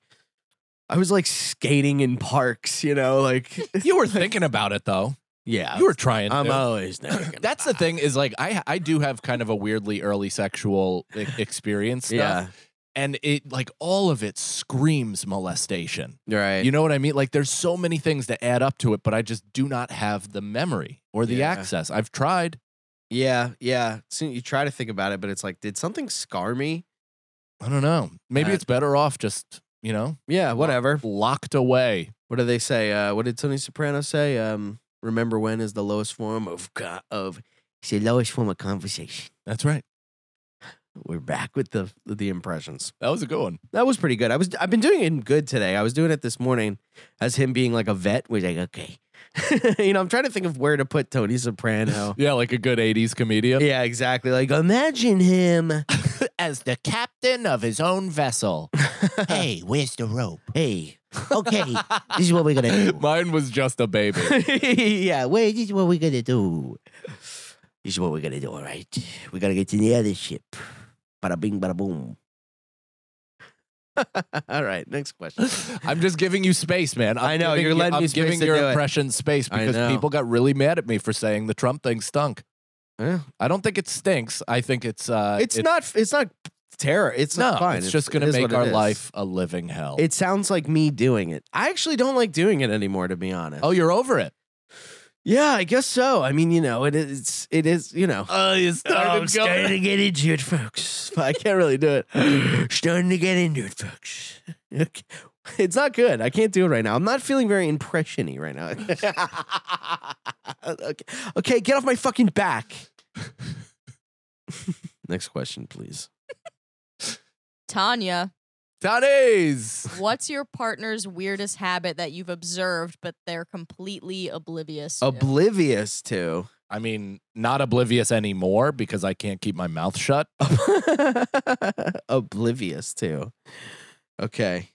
[SPEAKER 3] skating in parks, like
[SPEAKER 4] You were thinking about it though.
[SPEAKER 3] yeah.
[SPEAKER 4] You were trying
[SPEAKER 3] I'm
[SPEAKER 4] to.
[SPEAKER 3] always thinking.
[SPEAKER 4] That's the thing is like I do have kind of a weirdly early sexual experience stuff.
[SPEAKER 3] Yeah.
[SPEAKER 4] And it like all of it screams molestation.
[SPEAKER 3] Right.
[SPEAKER 4] You know what I mean? Like there's so many things that add up to it, but I just do not have the memory or the
[SPEAKER 3] Yeah.
[SPEAKER 4] access. I've tried.
[SPEAKER 3] Yeah. So you try to think about it, but it's like, did something scar me?
[SPEAKER 4] I don't know. Maybe
[SPEAKER 3] Uh,
[SPEAKER 4] it's better off just,
[SPEAKER 3] Yeah, whatever.
[SPEAKER 4] locked away.
[SPEAKER 3] What do they say? What did Tony Soprano say? Remember when is the lowest form of it's the lowest form of conversation.
[SPEAKER 4] That's right.
[SPEAKER 3] We're back with the impressions.
[SPEAKER 4] That was a good one.
[SPEAKER 3] That was pretty good. I've been doing it good today. I was doing it this morning as him being like a vet. We're like, okay. I'm trying to think of where to put Tony Soprano.
[SPEAKER 4] Yeah, like a good 80s comedian.
[SPEAKER 3] Yeah, exactly. Like, imagine him.
[SPEAKER 4] As the captain of his own vessel. Hey, where's the rope?
[SPEAKER 3] Hey, okay, this is what we're gonna do.
[SPEAKER 4] Mine was just a baby.
[SPEAKER 3] Yeah, wait, this is what we're gonna do. This is what we're gonna do, all right? We gotta get to the other ship. Bada bing, bada boom. All right, next question.
[SPEAKER 4] I'm just giving you space, man.
[SPEAKER 3] I know, you're letting me
[SPEAKER 4] I'm
[SPEAKER 3] space
[SPEAKER 4] giving
[SPEAKER 3] to
[SPEAKER 4] your
[SPEAKER 3] do it.
[SPEAKER 4] impression space
[SPEAKER 3] I
[SPEAKER 4] because
[SPEAKER 3] know.
[SPEAKER 4] people got really mad at me for saying the Trump thing stunk.
[SPEAKER 3] Yeah.
[SPEAKER 4] I don't think it stinks. I think it's
[SPEAKER 3] It's not terror. It's
[SPEAKER 4] no,
[SPEAKER 3] not fine.
[SPEAKER 4] it's just going
[SPEAKER 3] it
[SPEAKER 4] to
[SPEAKER 3] is
[SPEAKER 4] make
[SPEAKER 3] what it
[SPEAKER 4] our
[SPEAKER 3] is.
[SPEAKER 4] life a living hell.
[SPEAKER 3] It sounds like me doing it. I actually don't like doing it anymore, to be honest.
[SPEAKER 4] Oh, you're over it.
[SPEAKER 3] Yeah, I guess so. I mean, it is,
[SPEAKER 4] Oh, you
[SPEAKER 3] I'm starting to get into it, folks. I can't really do it. Starting to get into it, folks. Okay. It's not good. I can't do it right now. I'm not feeling very impression-y right now. Okay, get off my fucking back. Next question, please.
[SPEAKER 5] Tanya,
[SPEAKER 4] Today's.
[SPEAKER 5] what's your partner's weirdest habit that you've observed, but they're completely oblivious to?
[SPEAKER 3] Oblivious to.
[SPEAKER 4] I mean, not oblivious anymore because I can't keep my mouth shut.
[SPEAKER 3] Oblivious to. Okay.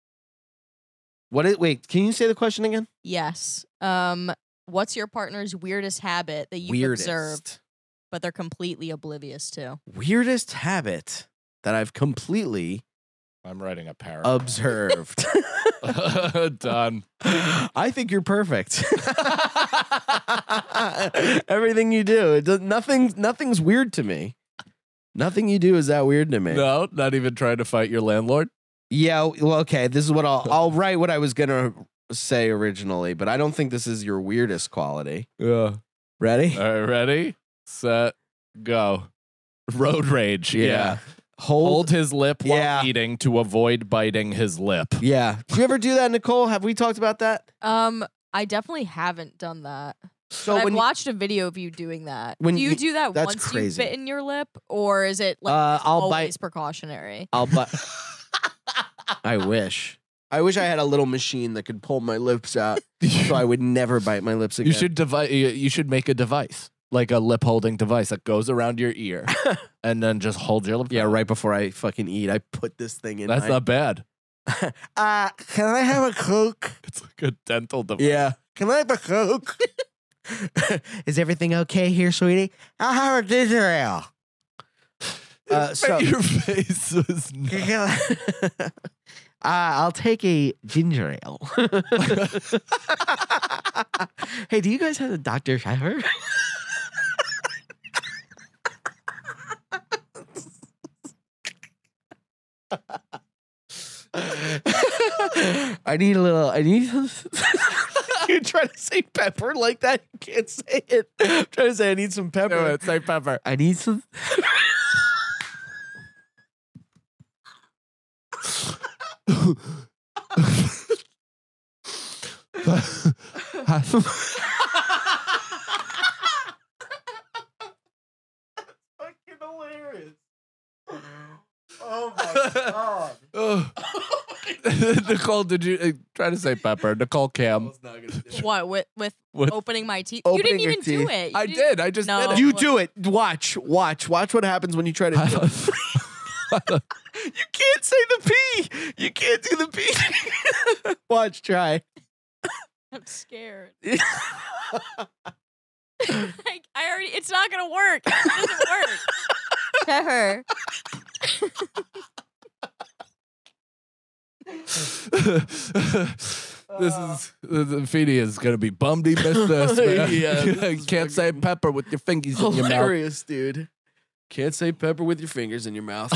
[SPEAKER 3] Wait, can you say the question again?
[SPEAKER 5] Yes. What's your partner's weirdest habit that you've observed, but they're completely oblivious to?
[SPEAKER 3] Weirdest habit that I've completely
[SPEAKER 4] I'm writing a paragraph.
[SPEAKER 3] observed.
[SPEAKER 4] Done.
[SPEAKER 3] I think you're perfect. Everything you do, nothing's weird to me. Nothing you do is that weird to me.
[SPEAKER 4] No, not even trying to fight your landlord.
[SPEAKER 3] Yeah, well, okay. This is what I'll write what I was gonna say originally, but I don't think this is your weirdest quality.
[SPEAKER 4] Yeah.
[SPEAKER 3] Ready?
[SPEAKER 4] All right, ready, set, go. Road rage. Yeah. Hold his lip while eating to avoid biting his lip.
[SPEAKER 3] Yeah. Do you ever do that, Nicole? Have we talked about that?
[SPEAKER 5] I definitely haven't done that.
[SPEAKER 3] So
[SPEAKER 5] I've watched a video of you doing that.
[SPEAKER 3] When
[SPEAKER 5] do you do that
[SPEAKER 3] that's
[SPEAKER 5] once
[SPEAKER 3] crazy.
[SPEAKER 5] you bit in your lip, or is it like
[SPEAKER 3] I'll
[SPEAKER 5] always
[SPEAKER 3] bite.
[SPEAKER 5] precautionary?
[SPEAKER 3] I'll bite. I wish I had a little machine that could pull my lips out, so I would never bite my lips again.
[SPEAKER 4] You should make a device, like a lip holding device that goes around your ear and then just hold your lip.
[SPEAKER 3] Yeah,
[SPEAKER 4] out.
[SPEAKER 3] right before I fucking eat, I put this thing in.
[SPEAKER 4] That's not bad.
[SPEAKER 3] Can I have a Coke?
[SPEAKER 4] It's like a dental device.
[SPEAKER 3] Yeah. Can I have a Coke? Is everything okay here, sweetie? I'll have a ginger ale. So
[SPEAKER 4] Your face was.
[SPEAKER 3] I'll take a ginger ale. Hey, do you guys have a Dr. Pepper? I need You try to say pepper like that? You can't say it. I'm trying to say I need some pepper.
[SPEAKER 4] No, say pepper.
[SPEAKER 3] I need some. Fucking hilarious. Oh my god.
[SPEAKER 4] Nicole, did you try to say pepper? Nicole Cam.
[SPEAKER 5] What with
[SPEAKER 4] With-
[SPEAKER 5] opening my teeth?
[SPEAKER 3] Opening
[SPEAKER 5] you
[SPEAKER 3] your
[SPEAKER 5] didn't even do
[SPEAKER 3] teeth.
[SPEAKER 5] it.
[SPEAKER 4] I did. I just did it.
[SPEAKER 3] You do it. Watch what happens when you try to do it. You can't say the P. You can't do the P. Watch, try.
[SPEAKER 5] I'm scared. I already. It's not gonna work. It doesn't work. Pepper.
[SPEAKER 4] Feedy is gonna be bummed he missed this. Man.
[SPEAKER 3] Yeah, this
[SPEAKER 4] You
[SPEAKER 3] is
[SPEAKER 4] can't say pepper with your fingers in your mouth.
[SPEAKER 3] Hilarious, dude. Can't say pepper with your fingers in your mouth.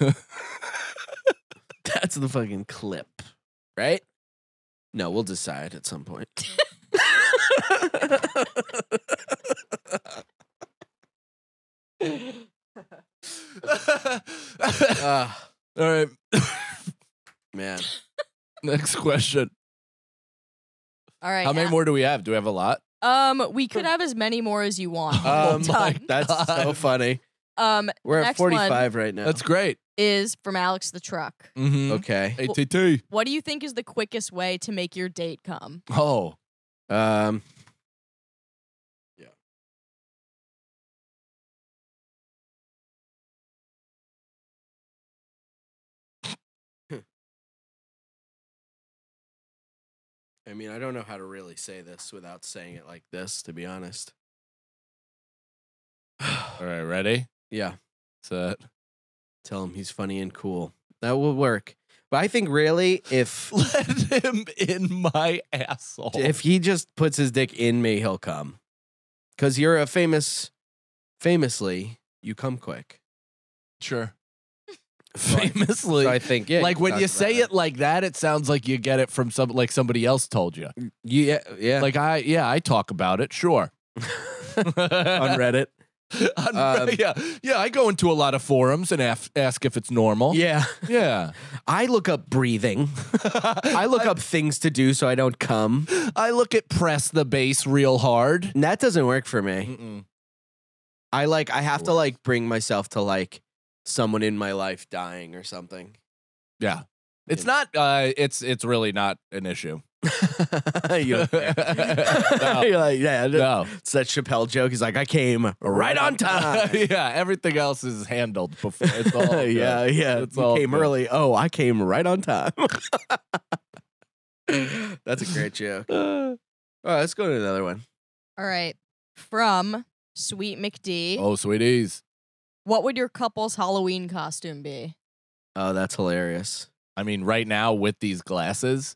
[SPEAKER 3] That's the fucking clip, right? No, we'll decide at some point.
[SPEAKER 4] All right.
[SPEAKER 3] Man.
[SPEAKER 4] Next question.
[SPEAKER 5] All right.
[SPEAKER 4] How many more do we have? Do we have a lot?
[SPEAKER 5] We could have as many more as you want.
[SPEAKER 4] Oh my
[SPEAKER 5] Done.
[SPEAKER 3] That's so
[SPEAKER 4] God.
[SPEAKER 3] funny. We're at
[SPEAKER 5] next
[SPEAKER 3] 45 right now.
[SPEAKER 4] That's great.
[SPEAKER 5] is from Alex the Truck.
[SPEAKER 4] Mm-hmm.
[SPEAKER 3] Okay.
[SPEAKER 4] ATT.
[SPEAKER 5] What do you think is the quickest way to make your date come?
[SPEAKER 4] Oh.
[SPEAKER 3] Yeah. I mean, I don't know how to really say this without saying it like this, to be honest.
[SPEAKER 4] All right, ready?
[SPEAKER 3] Yeah.
[SPEAKER 4] Set.
[SPEAKER 3] Tell him he's funny and cool. That will work. But I think really if
[SPEAKER 4] Let him in my asshole.
[SPEAKER 3] if he just puts his dick in me, he'll come. Cause you're a famously, you come quick.
[SPEAKER 4] Sure.
[SPEAKER 3] So
[SPEAKER 4] Famously.
[SPEAKER 3] So I think yeah.
[SPEAKER 4] like when you say it like that, it sounds like you get it from somebody else told you.
[SPEAKER 3] yeah.
[SPEAKER 4] Like I talk about it, sure.
[SPEAKER 3] On Reddit.
[SPEAKER 4] Yeah, I go into a lot of forums and ask if it's normal.
[SPEAKER 3] Yeah.
[SPEAKER 4] Yeah.
[SPEAKER 3] I look up breathing. I look up things to do so I don't come.
[SPEAKER 4] I look at press the bass real hard.
[SPEAKER 3] And that doesn't work for me.
[SPEAKER 4] Mm-mm.
[SPEAKER 3] I have to like bring myself to like someone in my life dying or something.
[SPEAKER 4] Yeah. It's not it's really not an issue.
[SPEAKER 3] You're like, yeah,
[SPEAKER 4] No.
[SPEAKER 3] it's that Chappelle joke. He's like, I came right on time.
[SPEAKER 4] Yeah, everything else is handled before. It's all good.
[SPEAKER 3] yeah.
[SPEAKER 4] It's
[SPEAKER 3] You
[SPEAKER 4] all
[SPEAKER 3] came
[SPEAKER 4] good.
[SPEAKER 3] early. Oh, I came right on time. That's a great joke. All right, let's go to another one.
[SPEAKER 5] All right. From Sweet McD.
[SPEAKER 4] Oh, sweeties.
[SPEAKER 5] What would your couple's Halloween costume be?
[SPEAKER 3] Oh, that's hilarious.
[SPEAKER 4] I mean, right now with these glasses.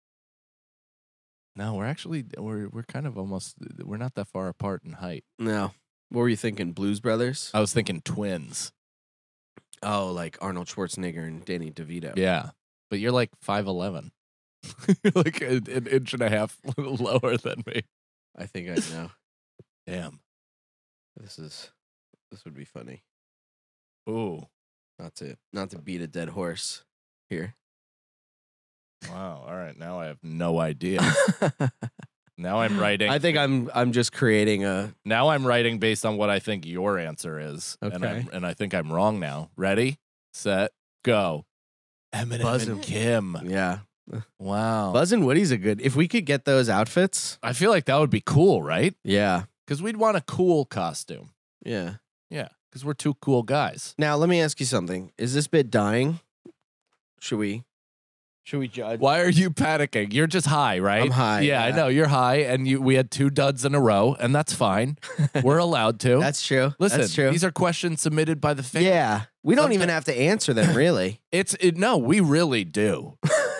[SPEAKER 4] No, we're kind of almost we're not that far apart in height.
[SPEAKER 3] No. What were you thinking? Blues Brothers?
[SPEAKER 4] I was thinking twins.
[SPEAKER 3] Oh, like Arnold Schwarzenegger and Danny DeVito.
[SPEAKER 4] Yeah. But you're like 5'11". Like an inch and a half lower than me.
[SPEAKER 3] I think I know.
[SPEAKER 4] Damn.
[SPEAKER 3] This would be funny.
[SPEAKER 4] Ooh.
[SPEAKER 3] Not to beat a dead horse here.
[SPEAKER 4] Wow. All right. Now I have no idea. Now I'm writing.
[SPEAKER 3] I think I'm just creating a.
[SPEAKER 4] Now I'm writing based on what I think your answer is.
[SPEAKER 3] Okay.
[SPEAKER 4] And I think I'm wrong now. Ready, set, go. Eminem
[SPEAKER 3] Buzz
[SPEAKER 4] and
[SPEAKER 3] and-
[SPEAKER 4] Kim.
[SPEAKER 3] Yeah.
[SPEAKER 4] Wow.
[SPEAKER 3] Buzz and Woody's a good. If we could get those outfits.
[SPEAKER 4] I feel like that would be cool, right?
[SPEAKER 3] Yeah.
[SPEAKER 4] Because we'd want a cool costume.
[SPEAKER 3] Yeah.
[SPEAKER 4] Yeah. Because we're two cool guys.
[SPEAKER 3] Now let me ask you something. Is this bit dying? Should we judge?
[SPEAKER 4] Why are you panicking? You're just high, right?
[SPEAKER 3] I'm high,
[SPEAKER 4] Yeah, I
[SPEAKER 3] yeah.
[SPEAKER 4] know. You're high, and we had 2 duds in a row, and that's fine. We're allowed to.
[SPEAKER 3] That's true.
[SPEAKER 4] Listen,
[SPEAKER 3] That's true.
[SPEAKER 4] these are questions submitted by the fans.
[SPEAKER 3] Yeah. We don't even have to answer them, really.
[SPEAKER 4] No, we really do.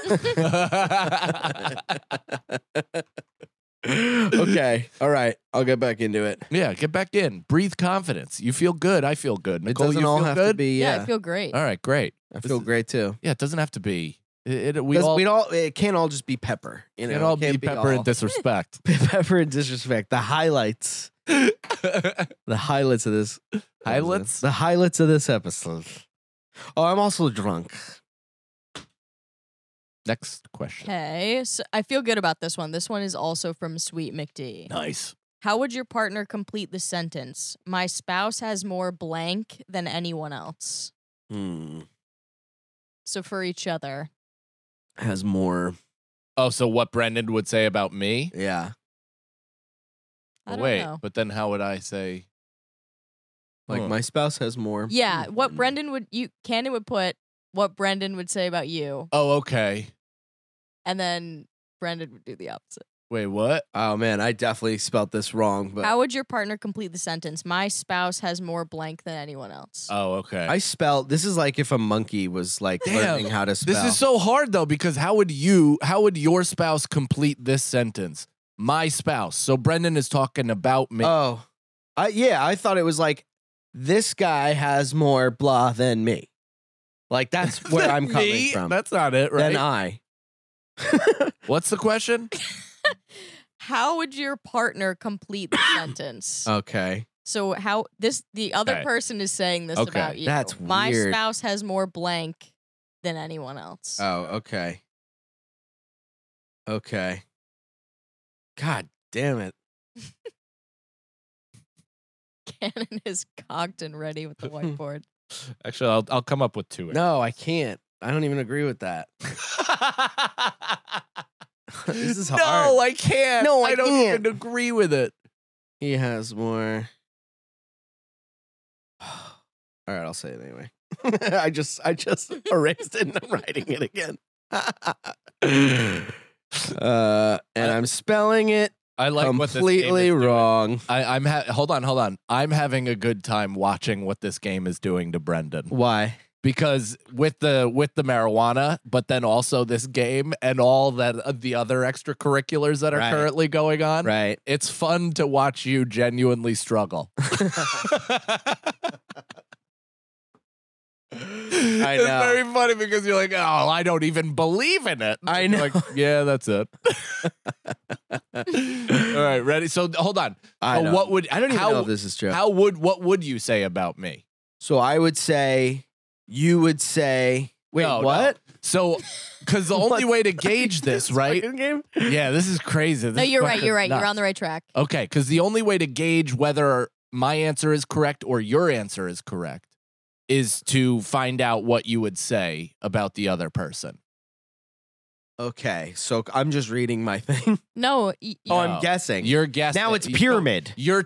[SPEAKER 3] Okay. All right. I'll get back into it.
[SPEAKER 4] Yeah, get back in. Breathe confidence. You feel good. I feel good.
[SPEAKER 3] It
[SPEAKER 4] Nicole,
[SPEAKER 3] doesn't
[SPEAKER 4] you
[SPEAKER 3] all
[SPEAKER 4] feel
[SPEAKER 3] have
[SPEAKER 4] good?
[SPEAKER 3] to be.
[SPEAKER 5] Yeah,
[SPEAKER 3] Yeah.
[SPEAKER 5] I feel great.
[SPEAKER 4] All right, great.
[SPEAKER 3] I feel great too.
[SPEAKER 4] Yeah, it doesn't have to be. We
[SPEAKER 3] 'Cause
[SPEAKER 4] all
[SPEAKER 3] it can't all just be pepper. You know,
[SPEAKER 4] can't all
[SPEAKER 3] it can't
[SPEAKER 4] be pepper
[SPEAKER 3] all
[SPEAKER 4] and disrespect.
[SPEAKER 3] pepper and disrespect. The highlights. The highlights of this.
[SPEAKER 4] Highlights?
[SPEAKER 3] The highlights of this episode. Oh, I'm also drunk.
[SPEAKER 4] Next question.
[SPEAKER 5] Okay, so I feel good about this one. This one is also from Sweet McD.
[SPEAKER 4] Nice.
[SPEAKER 5] How would your partner complete the sentence? My spouse has more blank than anyone else. So for each other.
[SPEAKER 3] Has more.
[SPEAKER 4] Oh, so what Brendan would say about me?
[SPEAKER 3] Yeah.
[SPEAKER 5] I don't
[SPEAKER 4] Wait,
[SPEAKER 5] know.
[SPEAKER 4] but then how would I say?
[SPEAKER 3] Like
[SPEAKER 4] Huh.
[SPEAKER 3] my spouse has more.
[SPEAKER 5] Yeah, what Cannon would put what Brendan would say about you,
[SPEAKER 4] Oh, okay.
[SPEAKER 5] and then Brendan would do the opposite.
[SPEAKER 4] Wait, what?
[SPEAKER 3] Oh man, I definitely spelt this wrong, but
[SPEAKER 5] How would your partner complete the sentence? My spouse has more blank than anyone else.
[SPEAKER 4] Oh, okay.
[SPEAKER 3] I spelled. This is like if a monkey was like
[SPEAKER 4] Damn.
[SPEAKER 3] learning how to spell.
[SPEAKER 4] This is so hard though, because how would your spouse complete this sentence? My spouse. So Brendan is talking about me.
[SPEAKER 3] Oh, I thought it was like this guy has more blah than me. Like that's where I'm coming
[SPEAKER 4] Me?
[SPEAKER 3] from.
[SPEAKER 4] That's not it, right?
[SPEAKER 3] Than I.
[SPEAKER 4] What's the question?
[SPEAKER 5] How would your partner complete the sentence?
[SPEAKER 3] Okay.
[SPEAKER 5] So the other
[SPEAKER 4] Okay.
[SPEAKER 5] person is saying this
[SPEAKER 4] Okay.
[SPEAKER 5] about you.
[SPEAKER 3] That's
[SPEAKER 5] My
[SPEAKER 3] weird.
[SPEAKER 5] spouse has more blank than anyone else.
[SPEAKER 3] Oh, okay. Okay. God damn it.
[SPEAKER 5] Cannon is cocked and ready with the whiteboard.
[SPEAKER 4] Actually, I'll come up with 2.
[SPEAKER 3] No, I can't. I don't even agree with that. This is hard.
[SPEAKER 4] No, I can't.
[SPEAKER 3] No, I
[SPEAKER 4] don't
[SPEAKER 3] can't.
[SPEAKER 4] even agree with it.
[SPEAKER 3] He has more. All right, I'll say it anyway. I just erased it and I'm writing it again. And I'm spelling it
[SPEAKER 4] I like what this game
[SPEAKER 3] completely
[SPEAKER 4] is doing.
[SPEAKER 3] wrong.
[SPEAKER 4] Hold on. I'm having a good time watching what this game is doing to Brendan.
[SPEAKER 3] Why?
[SPEAKER 4] Because with the marijuana, but then also this game and all that the other extracurriculars that are
[SPEAKER 3] Right.
[SPEAKER 4] currently going on.
[SPEAKER 3] Right.
[SPEAKER 4] It's fun to watch you genuinely struggle.
[SPEAKER 3] I
[SPEAKER 4] It's
[SPEAKER 3] know.
[SPEAKER 4] very funny because you're like, oh, I don't even believe in it.
[SPEAKER 3] I
[SPEAKER 4] You're
[SPEAKER 3] know.
[SPEAKER 4] Like, yeah, that's it. right, ready? So hold on.
[SPEAKER 3] I don't even
[SPEAKER 4] how-
[SPEAKER 3] know if this is true.
[SPEAKER 4] What would you say about me?
[SPEAKER 3] So I would say, you would say, wait,
[SPEAKER 4] No,
[SPEAKER 3] what?
[SPEAKER 4] no. So, because the only way to gauge this, right?
[SPEAKER 3] fucking game?
[SPEAKER 4] Yeah, this is crazy.
[SPEAKER 5] No, you're right. You're right. You're on the right track.
[SPEAKER 4] Okay, because the only way to gauge whether my answer is correct or your answer is correct is to find out what you would say about the other person.
[SPEAKER 3] Okay, so I'm just reading my thing.
[SPEAKER 5] No.
[SPEAKER 3] Oh, I'm guessing.
[SPEAKER 4] You're guessing.
[SPEAKER 3] Now it's pyramid.
[SPEAKER 4] You're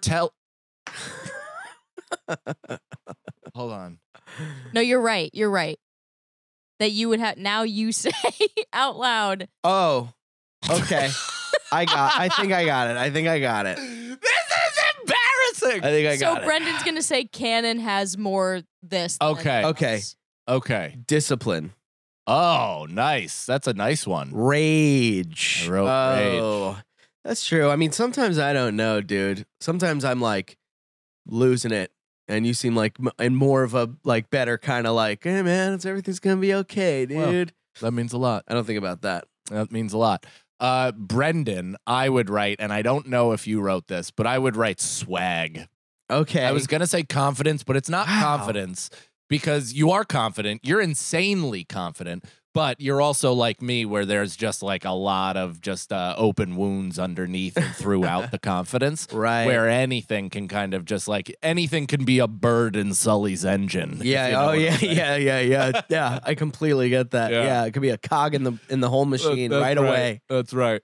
[SPEAKER 4] Hold on.
[SPEAKER 5] No, you're right. You're right. That you would have. Now you say out loud.
[SPEAKER 3] Oh, okay. I think I got it.
[SPEAKER 4] This is embarrassing.
[SPEAKER 3] I think I got
[SPEAKER 5] So
[SPEAKER 3] it.
[SPEAKER 5] Brendan's gonna say Cannon has more this. than
[SPEAKER 4] Okay.
[SPEAKER 3] Okay.
[SPEAKER 5] us.
[SPEAKER 4] Okay.
[SPEAKER 3] Discipline.
[SPEAKER 4] Oh, nice. That's a nice one.
[SPEAKER 3] Rage.
[SPEAKER 4] I wrote rage.
[SPEAKER 3] That's true. I mean, sometimes I don't know, dude. Sometimes I'm like losing it, and you seem like in more of a like better kind of like, hey man, everything's gonna be okay, dude.
[SPEAKER 4] That means a lot.
[SPEAKER 3] I don't think about that.
[SPEAKER 4] That means a lot. Brendan, I would write, and I don't know if you wrote this, but I would write swag.
[SPEAKER 3] Okay.
[SPEAKER 4] I was going to say confidence, but it's not
[SPEAKER 3] Wow.
[SPEAKER 4] confidence because you are confident. You're insanely confident, but you're also like me where there's just like a lot of just open wounds underneath and throughout the confidence.
[SPEAKER 3] Right.
[SPEAKER 4] Where anything can kind of just like, anything can be a bird in Sully's engine. if
[SPEAKER 3] Yeah.
[SPEAKER 4] you know
[SPEAKER 3] Oh
[SPEAKER 4] what
[SPEAKER 3] yeah.
[SPEAKER 4] I'm saying.
[SPEAKER 3] Yeah. Yeah. I completely get that.
[SPEAKER 4] Yeah.
[SPEAKER 3] Yeah. It could be a cog in the whole machine
[SPEAKER 4] That's
[SPEAKER 3] right away.
[SPEAKER 4] That's right.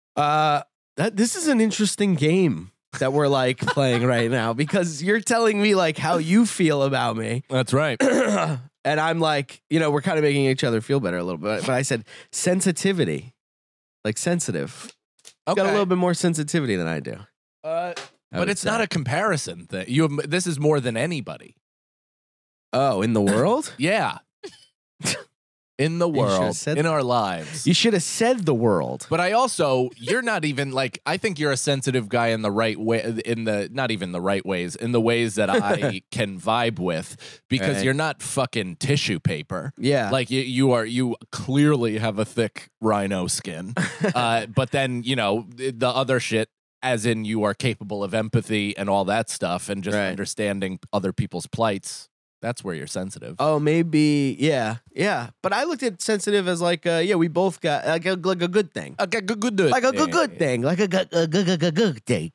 [SPEAKER 3] This is an interesting game that we're like playing right now because you're telling me like how you feel about me.
[SPEAKER 4] That's right.
[SPEAKER 3] And I'm like, we're kind of making each other feel better a little bit. But I said sensitivity, like sensitive.
[SPEAKER 4] Okay.
[SPEAKER 3] Got a little bit more sensitivity than I do. I
[SPEAKER 4] But
[SPEAKER 3] would
[SPEAKER 4] it's
[SPEAKER 3] say.
[SPEAKER 4] not a comparison thing. This is more than anybody.
[SPEAKER 3] Oh, in the world?
[SPEAKER 4] Yeah. In the
[SPEAKER 3] You should've
[SPEAKER 4] world,
[SPEAKER 3] said
[SPEAKER 4] in
[SPEAKER 3] that.
[SPEAKER 4] our lives.
[SPEAKER 3] You should have said the world.
[SPEAKER 4] But you're not even like, I think you're a sensitive guy in the right way, not even the right ways, in the ways that I can vibe with, because
[SPEAKER 3] Right.
[SPEAKER 4] you're not fucking tissue paper.
[SPEAKER 3] Yeah.
[SPEAKER 4] Like you clearly have a thick rhino skin. But then, the other shit, as in you are capable of empathy and all that stuff and just
[SPEAKER 3] Right.
[SPEAKER 4] understanding other people's plights. That's where you're sensitive.
[SPEAKER 3] Oh, maybe. Yeah. Yeah. But I looked at sensitive as like, we both got like a good thing.
[SPEAKER 4] Okay, good.
[SPEAKER 3] Like a good thing. Like a good thing.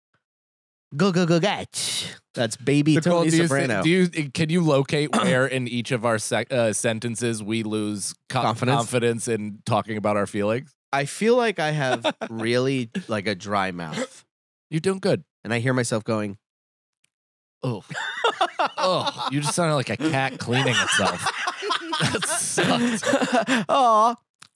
[SPEAKER 3] Go. That's baby
[SPEAKER 4] Nicole,
[SPEAKER 3] Tony Soprano.
[SPEAKER 4] Can you locate where in each of our sentences we lose confidence in talking about our feelings?
[SPEAKER 3] I feel like I have really like a dry mouth.
[SPEAKER 4] You're doing good.
[SPEAKER 3] And I hear myself going,
[SPEAKER 4] Oh, you just sounded like a cat cleaning itself. That sucked.
[SPEAKER 3] oh.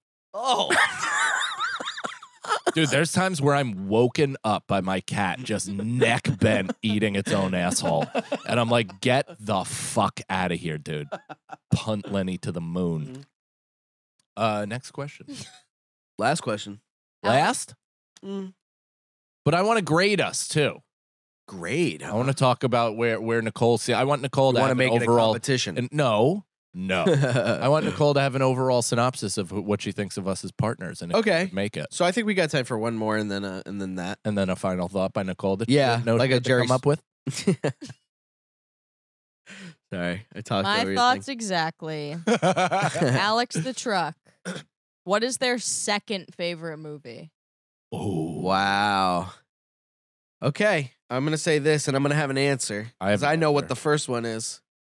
[SPEAKER 4] Dude, there's times where I'm woken up by my cat just neck bent eating its own asshole. And I'm like, get the fuck out of here, dude. Punt Lenny to the moon. Next question.
[SPEAKER 3] Last question.
[SPEAKER 4] Last?
[SPEAKER 3] Mm.
[SPEAKER 4] But I want to grade us too.
[SPEAKER 3] Grade.
[SPEAKER 4] I want to talk about where Nicole see. I want Nicole to
[SPEAKER 3] want
[SPEAKER 4] have
[SPEAKER 3] to
[SPEAKER 4] an
[SPEAKER 3] make it a
[SPEAKER 4] overall
[SPEAKER 3] competition.
[SPEAKER 4] and no. I want Nicole to have an overall synopsis of what she thinks of us as partners and if
[SPEAKER 3] Okay.
[SPEAKER 4] she could make it.
[SPEAKER 3] So I think we got time for one more and then that.
[SPEAKER 4] And then a final thought by Nicole that
[SPEAKER 3] Yeah,
[SPEAKER 4] she knows
[SPEAKER 3] like a
[SPEAKER 4] what to
[SPEAKER 3] Jerry
[SPEAKER 4] come up with.
[SPEAKER 3] Sorry, I talked
[SPEAKER 5] My
[SPEAKER 3] over your
[SPEAKER 5] thoughts
[SPEAKER 3] thing.
[SPEAKER 5] exactly. Alex the Truck. What is their second favorite movie?
[SPEAKER 4] Oh,
[SPEAKER 3] Wow. Okay, I'm gonna say this, and I'm gonna have an answer
[SPEAKER 4] I have
[SPEAKER 3] because
[SPEAKER 4] an
[SPEAKER 3] I know what
[SPEAKER 4] answer.
[SPEAKER 3] the first one is.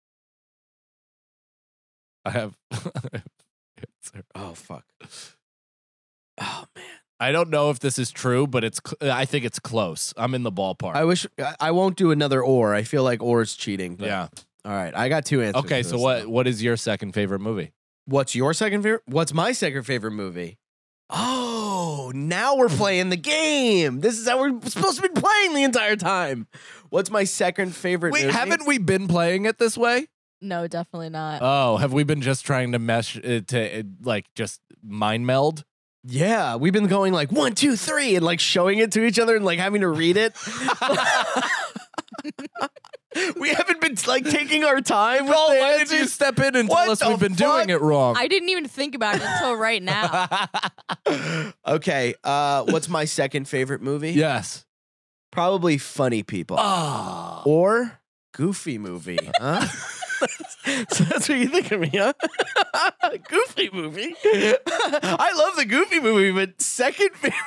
[SPEAKER 4] I have.
[SPEAKER 3] Oh fuck. Oh man.
[SPEAKER 4] I don't know if this is true, but I think it's close. I'm in the ballpark.
[SPEAKER 3] I wish I won't do another or. I feel like or is cheating. But,
[SPEAKER 4] yeah.
[SPEAKER 3] All right, I got two answers.
[SPEAKER 4] Okay,
[SPEAKER 3] to
[SPEAKER 4] so
[SPEAKER 3] this,
[SPEAKER 4] what is your second favorite movie?
[SPEAKER 3] What's your second favorite? What's my second favorite movie? Oh, now we're playing the game. This is how we're supposed to be playing the entire time. What's my second favorite
[SPEAKER 4] Wait,
[SPEAKER 3] movie?
[SPEAKER 4] haven't we been playing it this way?
[SPEAKER 5] No, definitely not.
[SPEAKER 4] Oh, have we been just trying to mesh like just mind meld?
[SPEAKER 3] Yeah, we've been going like 1, 2, 3 and like showing it to each other and like having to read it. We haven't been like taking our time.
[SPEAKER 4] Oh,
[SPEAKER 3] with the
[SPEAKER 4] why did
[SPEAKER 3] answers.
[SPEAKER 4] you step in and
[SPEAKER 3] What
[SPEAKER 4] tell us
[SPEAKER 3] the
[SPEAKER 4] we've been
[SPEAKER 3] fuck?
[SPEAKER 4] doing it wrong?
[SPEAKER 5] I didn't even think about it until right now.
[SPEAKER 3] Okay, what's my second favorite movie?
[SPEAKER 4] Yes.
[SPEAKER 3] Probably Funny People
[SPEAKER 4] Oh.
[SPEAKER 3] or Goofy movie. Huh? So that's what you think of me, huh? Goofy movie. I love the Goofy movie, but second favorite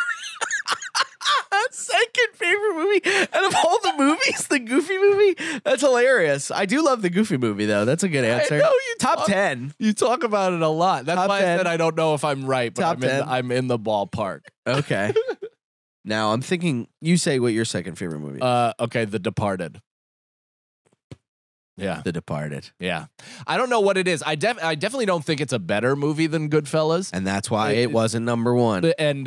[SPEAKER 3] movie out of all the movies, the Goofy movie. That's hilarious. I do love the Goofy movie, though. That's a good answer.
[SPEAKER 4] I know you
[SPEAKER 3] Top
[SPEAKER 4] talk-
[SPEAKER 3] 10.
[SPEAKER 4] You talk about it a lot. That's
[SPEAKER 3] Top
[SPEAKER 4] why
[SPEAKER 3] 10.
[SPEAKER 4] I said I don't know if I'm right, but
[SPEAKER 3] Top 10.
[SPEAKER 4] I'm in the ballpark.
[SPEAKER 3] Okay. Now I'm thinking. You say what your second favorite movie?
[SPEAKER 4] Okay, The Departed. Yeah,
[SPEAKER 3] The Departed,
[SPEAKER 4] yeah. I don't know what it is. I definitely don't think it's a better movie than Goodfellas.
[SPEAKER 3] and that's why it wasn't number one.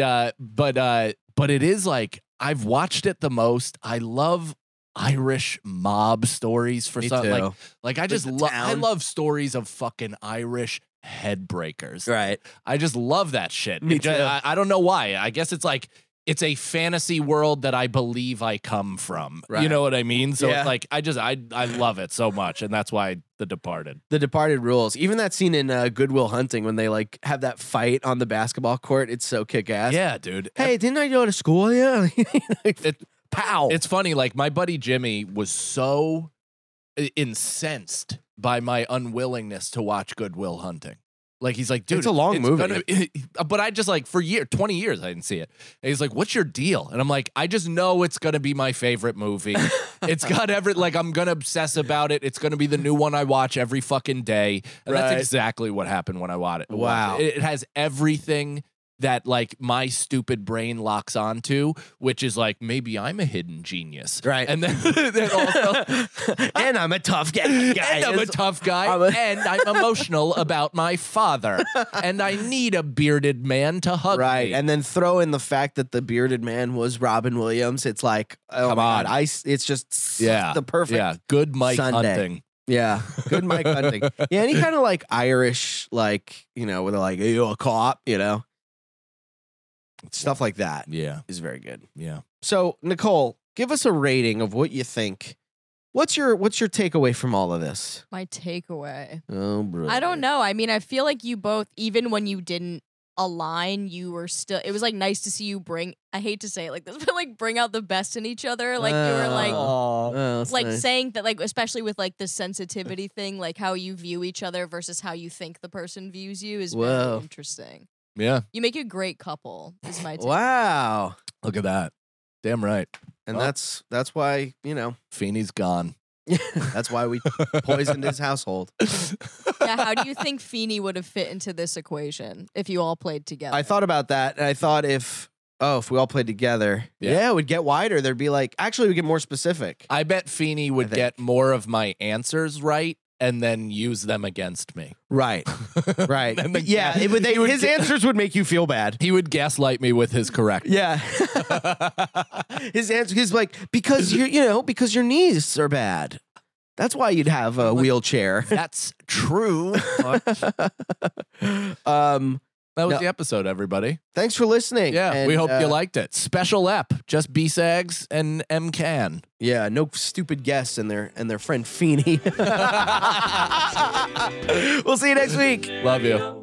[SPEAKER 4] But it is like I've watched it the most. I love Irish mob stories for
[SPEAKER 3] Me
[SPEAKER 4] some
[SPEAKER 3] too.
[SPEAKER 4] like I just
[SPEAKER 3] the
[SPEAKER 4] love I
[SPEAKER 3] town.
[SPEAKER 4] love stories of fucking Irish head breakers.
[SPEAKER 3] Right.
[SPEAKER 4] I just love that shit.
[SPEAKER 3] Me
[SPEAKER 4] It ju-
[SPEAKER 3] too.
[SPEAKER 4] I don't know why. I guess it's like it's a fantasy world that I believe I come from. You
[SPEAKER 3] Right.
[SPEAKER 4] know what I mean? So
[SPEAKER 3] Yeah.
[SPEAKER 4] it's like I love it so much, and that's why The Departed.
[SPEAKER 3] The Departed rules. Even that scene in Good Will Hunting when they like have that fight on the basketball court, it's so kick ass.
[SPEAKER 4] Yeah, dude.
[SPEAKER 3] Hey, didn't I go to school? Yeah. Pow.
[SPEAKER 4] It's funny, like my buddy Jimmy was so incensed by my unwillingness to watch Good Will Hunting. Like he's like, dude,
[SPEAKER 3] It's a long movie.
[SPEAKER 4] but I just like for 20 years I didn't see it. And he's like, what's your deal? And I'm like, I just know it's gonna be my favorite movie. It's got like I'm gonna obsess about it. It's gonna be the new one I watch every fucking day. And
[SPEAKER 3] Right.
[SPEAKER 4] that's exactly what happened when I watched it.
[SPEAKER 3] Wow.
[SPEAKER 4] It has everything that like my stupid brain locks onto, which is like maybe I'm a hidden genius,
[SPEAKER 3] Right.
[SPEAKER 4] And then, then also,
[SPEAKER 3] And I'm a tough guy.
[SPEAKER 4] and I'm a tough guy, and I'm emotional about my father, and I need a bearded man to hug
[SPEAKER 3] Right.
[SPEAKER 4] me.
[SPEAKER 3] And then throw in the fact that the bearded man was Robin Williams. It's like, oh
[SPEAKER 4] Come
[SPEAKER 3] my
[SPEAKER 4] on.
[SPEAKER 3] God, it's just
[SPEAKER 4] yeah,
[SPEAKER 3] the perfect.
[SPEAKER 4] yeah, good Mike
[SPEAKER 3] Sunday.
[SPEAKER 4] Hunting.
[SPEAKER 3] Yeah. Good Mike Hunting. Yeah. Any kind of like Irish, like, you know, where they're like, hey, you a cop, you know? Stuff like that
[SPEAKER 4] Yeah,
[SPEAKER 3] is very good.
[SPEAKER 4] yeah.
[SPEAKER 3] So, Nicole, give us a rating of what you think. What's your takeaway from all of this?
[SPEAKER 5] My takeaway.
[SPEAKER 3] Oh, bro.
[SPEAKER 5] I don't know. I mean, I feel like you both, even when you didn't align, you were still, it was like nice to see you bring, I hate to say it like this, but like bring out the best in each other. Like you were like,
[SPEAKER 3] Oh, that's
[SPEAKER 5] like
[SPEAKER 3] nice.
[SPEAKER 5] saying that, like, especially with like the sensitivity thing, like how you view each other versus how you think the person views you is
[SPEAKER 3] Whoa.
[SPEAKER 5] very interesting.
[SPEAKER 4] Yeah,
[SPEAKER 5] You make a great couple, is my take.
[SPEAKER 3] Wow.
[SPEAKER 4] look at that. Damn right.
[SPEAKER 3] And
[SPEAKER 4] Well-
[SPEAKER 3] that's why, you know,
[SPEAKER 4] Feeney's gone.
[SPEAKER 3] that's why we poisoned his household.
[SPEAKER 5] Yeah, how do you think Feeney would have fit into this equation if you all played together?
[SPEAKER 3] I thought about that, and I thought if we all played together,
[SPEAKER 4] Yeah.
[SPEAKER 3] it would get wider. There'd be like, actually, we get more specific.
[SPEAKER 4] I bet Feeney would
[SPEAKER 3] think.
[SPEAKER 4] get more of my answers right and then use them against me.
[SPEAKER 3] Right. Right.
[SPEAKER 4] And the
[SPEAKER 3] Yeah.
[SPEAKER 4] ga-
[SPEAKER 3] it would-
[SPEAKER 4] he would
[SPEAKER 3] his
[SPEAKER 4] get-
[SPEAKER 3] answers would make you feel bad.
[SPEAKER 4] He would gaslight me with his correct.
[SPEAKER 3] Yeah. His answer, he's like, because because your knees are bad. That's why you'd have a wheelchair.
[SPEAKER 4] That's true. That was
[SPEAKER 3] No.
[SPEAKER 4] the episode, everybody.
[SPEAKER 3] Thanks for listening.
[SPEAKER 4] Yeah,
[SPEAKER 3] And,
[SPEAKER 4] we hope you liked it. Special ep, just B-Sags and M-Can.
[SPEAKER 3] Yeah, no stupid guests and their friend Feeney. We'll see you next week.
[SPEAKER 4] Love you.